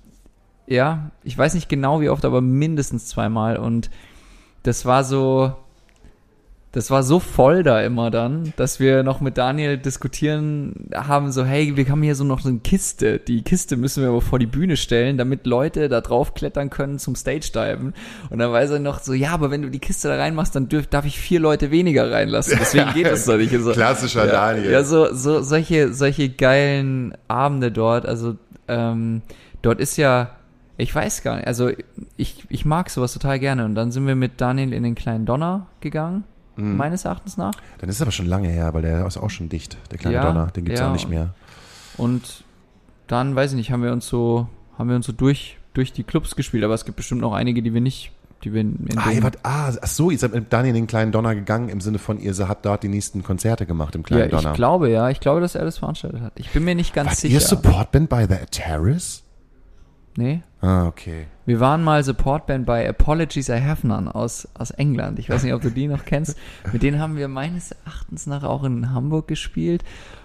ja, ich weiß nicht genau wie oft, aber mindestens zweimal. Und das war so... das war so voll da immer dann, dass wir noch mit Daniel diskutieren haben, so hey, wir haben hier so noch so eine Kiste, die Kiste müssen wir aber vor die Bühne stellen, damit Leute da drauf klettern können zum Stage-Diven. Und dann weiß er noch so, ja, aber wenn du die Kiste da reinmachst, dann dürf, darf ich vier Leute weniger reinlassen, deswegen geht das doch nicht. So, klassischer ja, Daniel. Ja, so, so solche, solche geilen Abende dort, also ähm, dort ist ja, ich weiß gar nicht, also ich, ich mag sowas total gerne. Und dann sind wir mit Daniel in den kleinen Donner gegangen, mhm. meines Erachtens nach. Dann ist es aber schon lange her, weil der ist auch schon dicht, der kleine ja, Donner, den gibt's ja, auch nicht mehr. Und dann, weiß ich nicht, haben wir uns so, haben wir uns so durch, durch die Clubs gespielt, aber es gibt bestimmt noch einige, die wir nicht, die wir in, in ah, ihr wart, ah, ach so, ihr seid mit Daniel in den kleinen Donner gegangen, im Sinne von, ihr habt dort die nächsten Konzerte gemacht im kleinen ja, Donner. Ich glaube, ja, ich glaube, dass er das veranstaltet hat. Ich bin mir nicht ganz Wart sicher. ihr Supportband bei The Terrace? Nee. Ah, okay. Wir waren mal Supportband bei Apologies I Have None aus, aus England. Ich weiß nicht, ob du die noch kennst. Mit denen haben wir meines Erachtens nach auch in Hamburg gespielt.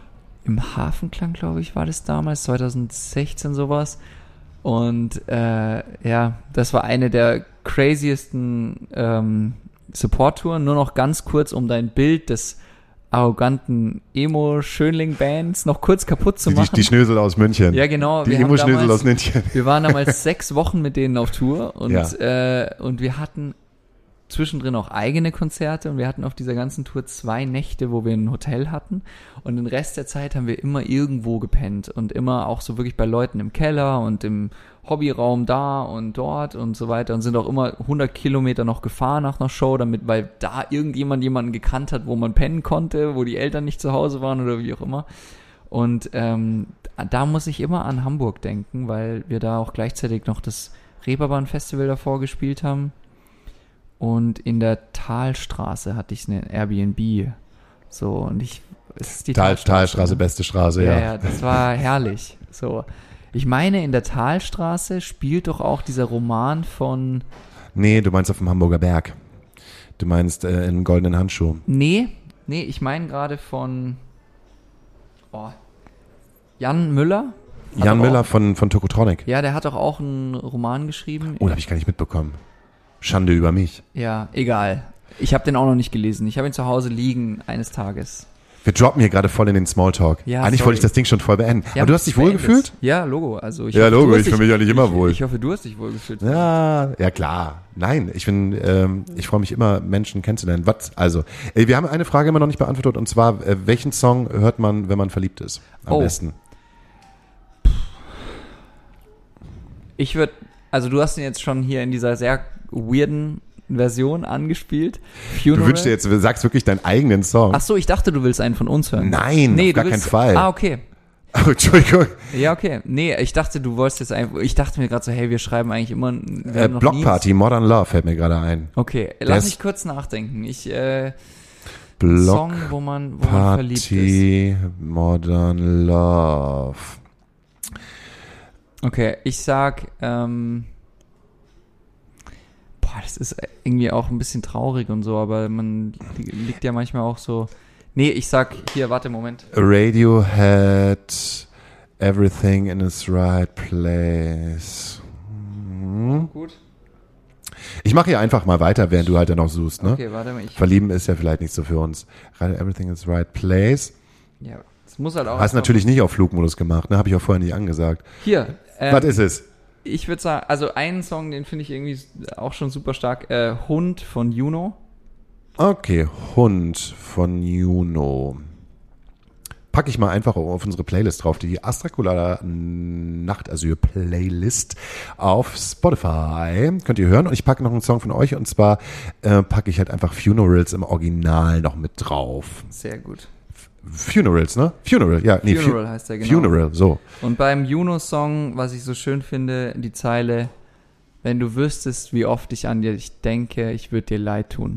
Im Hafenklang, glaube ich, war das damals, zwanzig sechzehn sowas. Und äh, ja, das war eine der craziesten ähm, Support-Touren. Nur noch ganz kurz, um dein Bild des arroganten Emo-Schönling-Bands noch kurz kaputt zu machen. Die, die Schnösel aus München. Ja, genau. Die Emo-Schnösel aus München. Wir waren damals sechs Wochen mit denen auf Tour und, ja. äh, und wir hatten zwischendrin auch eigene Konzerte und wir hatten auf dieser ganzen Tour zwei Nächte, wo wir ein Hotel hatten und den Rest der Zeit haben wir immer irgendwo gepennt und immer auch so wirklich bei Leuten im Keller und im Hobbyraum da und dort und so weiter und sind auch immer hundert Kilometer noch gefahren nach einer Show, damit, weil da irgendjemand jemanden gekannt hat, wo man pennen konnte, wo die Eltern nicht zu Hause waren oder wie auch immer. Und ähm, da muss ich immer an Hamburg denken, weil wir da auch gleichzeitig noch das Reeperbahn-Festival davor gespielt haben. Und in der Talstraße hatte ich eine Airbnb. So, und ich, es ist die Tal, Talstraße, Talstraße, beste Straße, ja. Ja, ja, das war herrlich. So. Ich meine, in der Talstraße spielt doch auch dieser Roman von... Nee, du meinst auf dem Hamburger Berg. Du meinst äh, in Goldenen Handschuh. Nee, nee, ich meine gerade von oh, Jan Müller. Jan Müller auch, von, von Tokotronic. Ja, der hat doch auch einen Roman geschrieben. Oh, da habe ich gar nicht mitbekommen. Schande über mich. Ja, egal. Ich habe den auch noch nicht gelesen. Ich habe ihn zu Hause liegen eines Tages. Wir droppen hier gerade voll in den Smalltalk. Ja, Eigentlich sorry. wollte ich das Ding schon voll beenden. Ja, aber du hast dich wohl gefühlt? Ja, Logo. Also ich ja, hoffe, Logo. Ich fühle mich ja nicht immer ich, wohl. Ich hoffe, du hast dich wohl gefühlt. Ja, ja klar. Nein, ich bin, ähm, ich freue mich immer, Menschen kennenzulernen. Was? Also, ey, wir haben eine Frage immer noch nicht beantwortet und zwar, äh, welchen Song hört man, wenn man verliebt ist? Am oh. besten. Ich würde, also du hast ihn jetzt schon hier in dieser sehr weirden Version angespielt. Funeral. Du wünschst dir jetzt, du sagst wirklich deinen eigenen Song. Ach so, ich dachte, du willst einen von uns hören. Nein, nee, auf gar willst, keinen Fall. Ah, okay. Oh, Entschuldigung. Ja, okay. Nee, ich dachte, du wolltest jetzt einfach, ich dachte mir gerade so, hey, wir schreiben eigentlich immer... Wir äh, Block Party, Modern Love fällt mir gerade ein. Okay, Der lass mich kurz nachdenken. Ich, äh... Block Song, wo man, wo man verliebt ist. Party, Modern Love. Okay, ich sag, ähm... Boah, das ist irgendwie auch ein bisschen traurig und so, aber man liegt ja manchmal auch so... Nee, ich sag, hier, warte, Moment. Radiohead, Everything in its Right Place. Hm. Gut. Ich mache hier einfach mal weiter, während du halt dann noch suchst, ne? Okay, warte mal. Ich Verlieben ist ja vielleicht nicht so für uns. Everything in its Right Place. Ja, das muss halt auch... Hast natürlich nicht auf Flugmodus gemacht, ne? Habe ich auch vorher nicht angesagt. Hier. Ähm, Was ist es? Ich würde sagen, also einen Song, den finde ich irgendwie auch schon super stark. Äh, Hund von Juno. Okay, Hund von Juno. Packe ich mal einfach auf unsere Playlist drauf, die Astrakulada Nachtasyl Playlist auf Spotify. Könnt ihr hören. Und ich packe noch einen Song von euch und zwar äh, packe ich halt einfach Funerals im Original noch mit drauf. Sehr gut. Funerals, ne? Funeral, ja. Nee, Funeral Fu- heißt der, genau. Funeral, so. Und beim Juno-Song, was ich so schön finde, die Zeile, wenn du wüsstest, wie oft ich an dir ich denke, ich würde dir leid tun.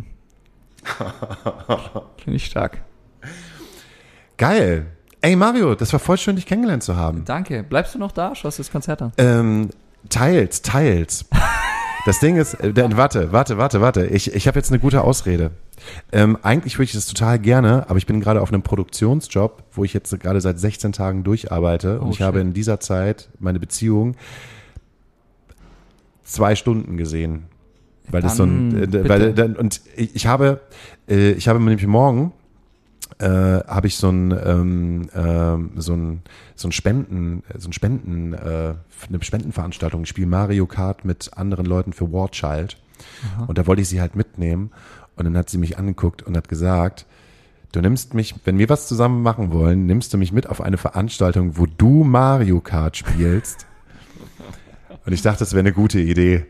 Finde ich stark. Geil. Ey Mario, das war voll schön, dich kennengelernt zu haben. Danke. Bleibst du noch da? Schaust du das Konzert an? Ähm, teils, teils. Das Ding ist, äh, warte, warte, warte, warte. Ich, ich habe jetzt eine gute Ausrede. Ähm, eigentlich würde ich das total gerne, aber ich bin gerade auf einem Produktionsjob, wo ich jetzt gerade seit sechzehn Tagen durcharbeite. Und oh, ich schön. habe in dieser Zeit meine Beziehung zwei Stunden gesehen. Weil das so ein, äh, weil, dann, und ich, ich habe, äh, ich habe nämlich morgen, äh, habe ich so ein, ähm, äh, so ein, so ein Spenden, so ein Spenden, äh, eine Spendenveranstaltung. Ich spiele Mario Kart mit anderen Leuten für War Child. Aha. Und da wollte ich sie halt mitnehmen. Und dann hat sie mich angeguckt und hat gesagt, du nimmst mich, wenn wir was zusammen machen wollen, nimmst du mich mit auf eine Veranstaltung, wo du Mario Kart spielst. Und ich dachte, das wäre eine gute Idee.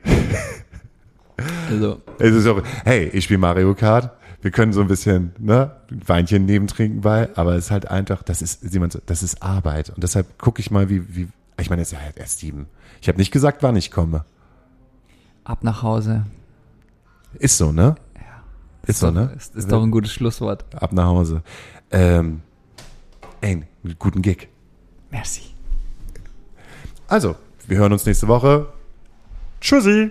Also. Es ist auch, hey, ich spiele Mario Kart. Wir können so ein bisschen, ne, ein Weinchen nebentrinken bei, aber es ist halt einfach, das ist, das ist Arbeit. Und deshalb gucke ich mal, wie, wie, ich meine, es ist ja halt erst sieben. Ich habe nicht gesagt, wann ich komme. Ab nach Hause. Ist so, ne? Ja. Ist, ist so, doch, ne? Ist, ist doch ein gutes Schlusswort. Ab nach Hause. Ähm, ey, guten Gig. Merci. Also, wir hören uns nächste Woche. Tschüssi.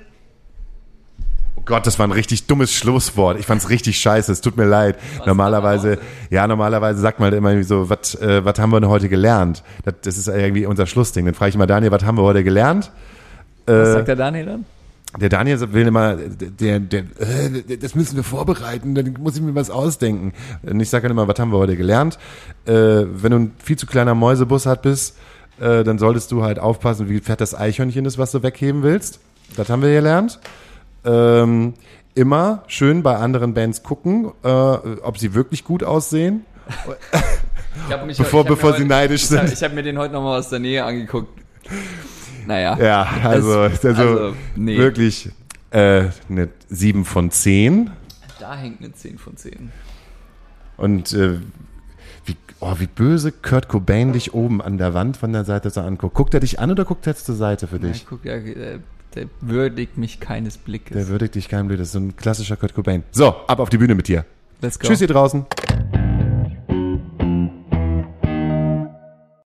Oh Gott, das war ein richtig dummes Schlusswort. Ich fand's richtig scheiße. Es tut mir leid. Was normalerweise, ja, normalerweise sagt man immer so, was äh, was haben wir denn heute gelernt? Das, das ist irgendwie unser Schlussding. Dann frage ich mal Daniel, was haben wir heute gelernt? Was äh, sagt der Daniel dann? Der Daniel will immer, der, der, äh, das müssen wir vorbereiten, dann muss ich mir was ausdenken. Und ich sage dann immer, was haben wir heute gelernt? Äh, wenn du ein viel zu kleiner Mäusebus hat bist, äh, dann solltest du halt aufpassen, wie fett das Eichhörnchen ist, was du wegheben willst. Das haben wir gelernt. Ähm, immer schön bei anderen Bands gucken, äh, ob sie wirklich gut aussehen. Ich hab mich, bevor ich hab bevor mir sie heute, neidisch ich sind. Hab, ich habe mir den heute nochmal aus der Nähe angeguckt. Naja. Ja, also, das, also, also nee. wirklich äh, eine sieben von zehn. Da hängt eine zehn von zehn. Und äh, wie, oh, wie böse Kurt Cobain dich oben an der Wand von der Seite so anguckt. Guckt er dich an oder guckt er jetzt zur Seite für dich? Ja, guck, ja, der, der würdigt mich keines Blickes. Der würdigt dich keinen Blick. Das ist so ein klassischer Kurt Cobain. So, ab auf die Bühne mit dir. Let's go. Tschüss hier draußen.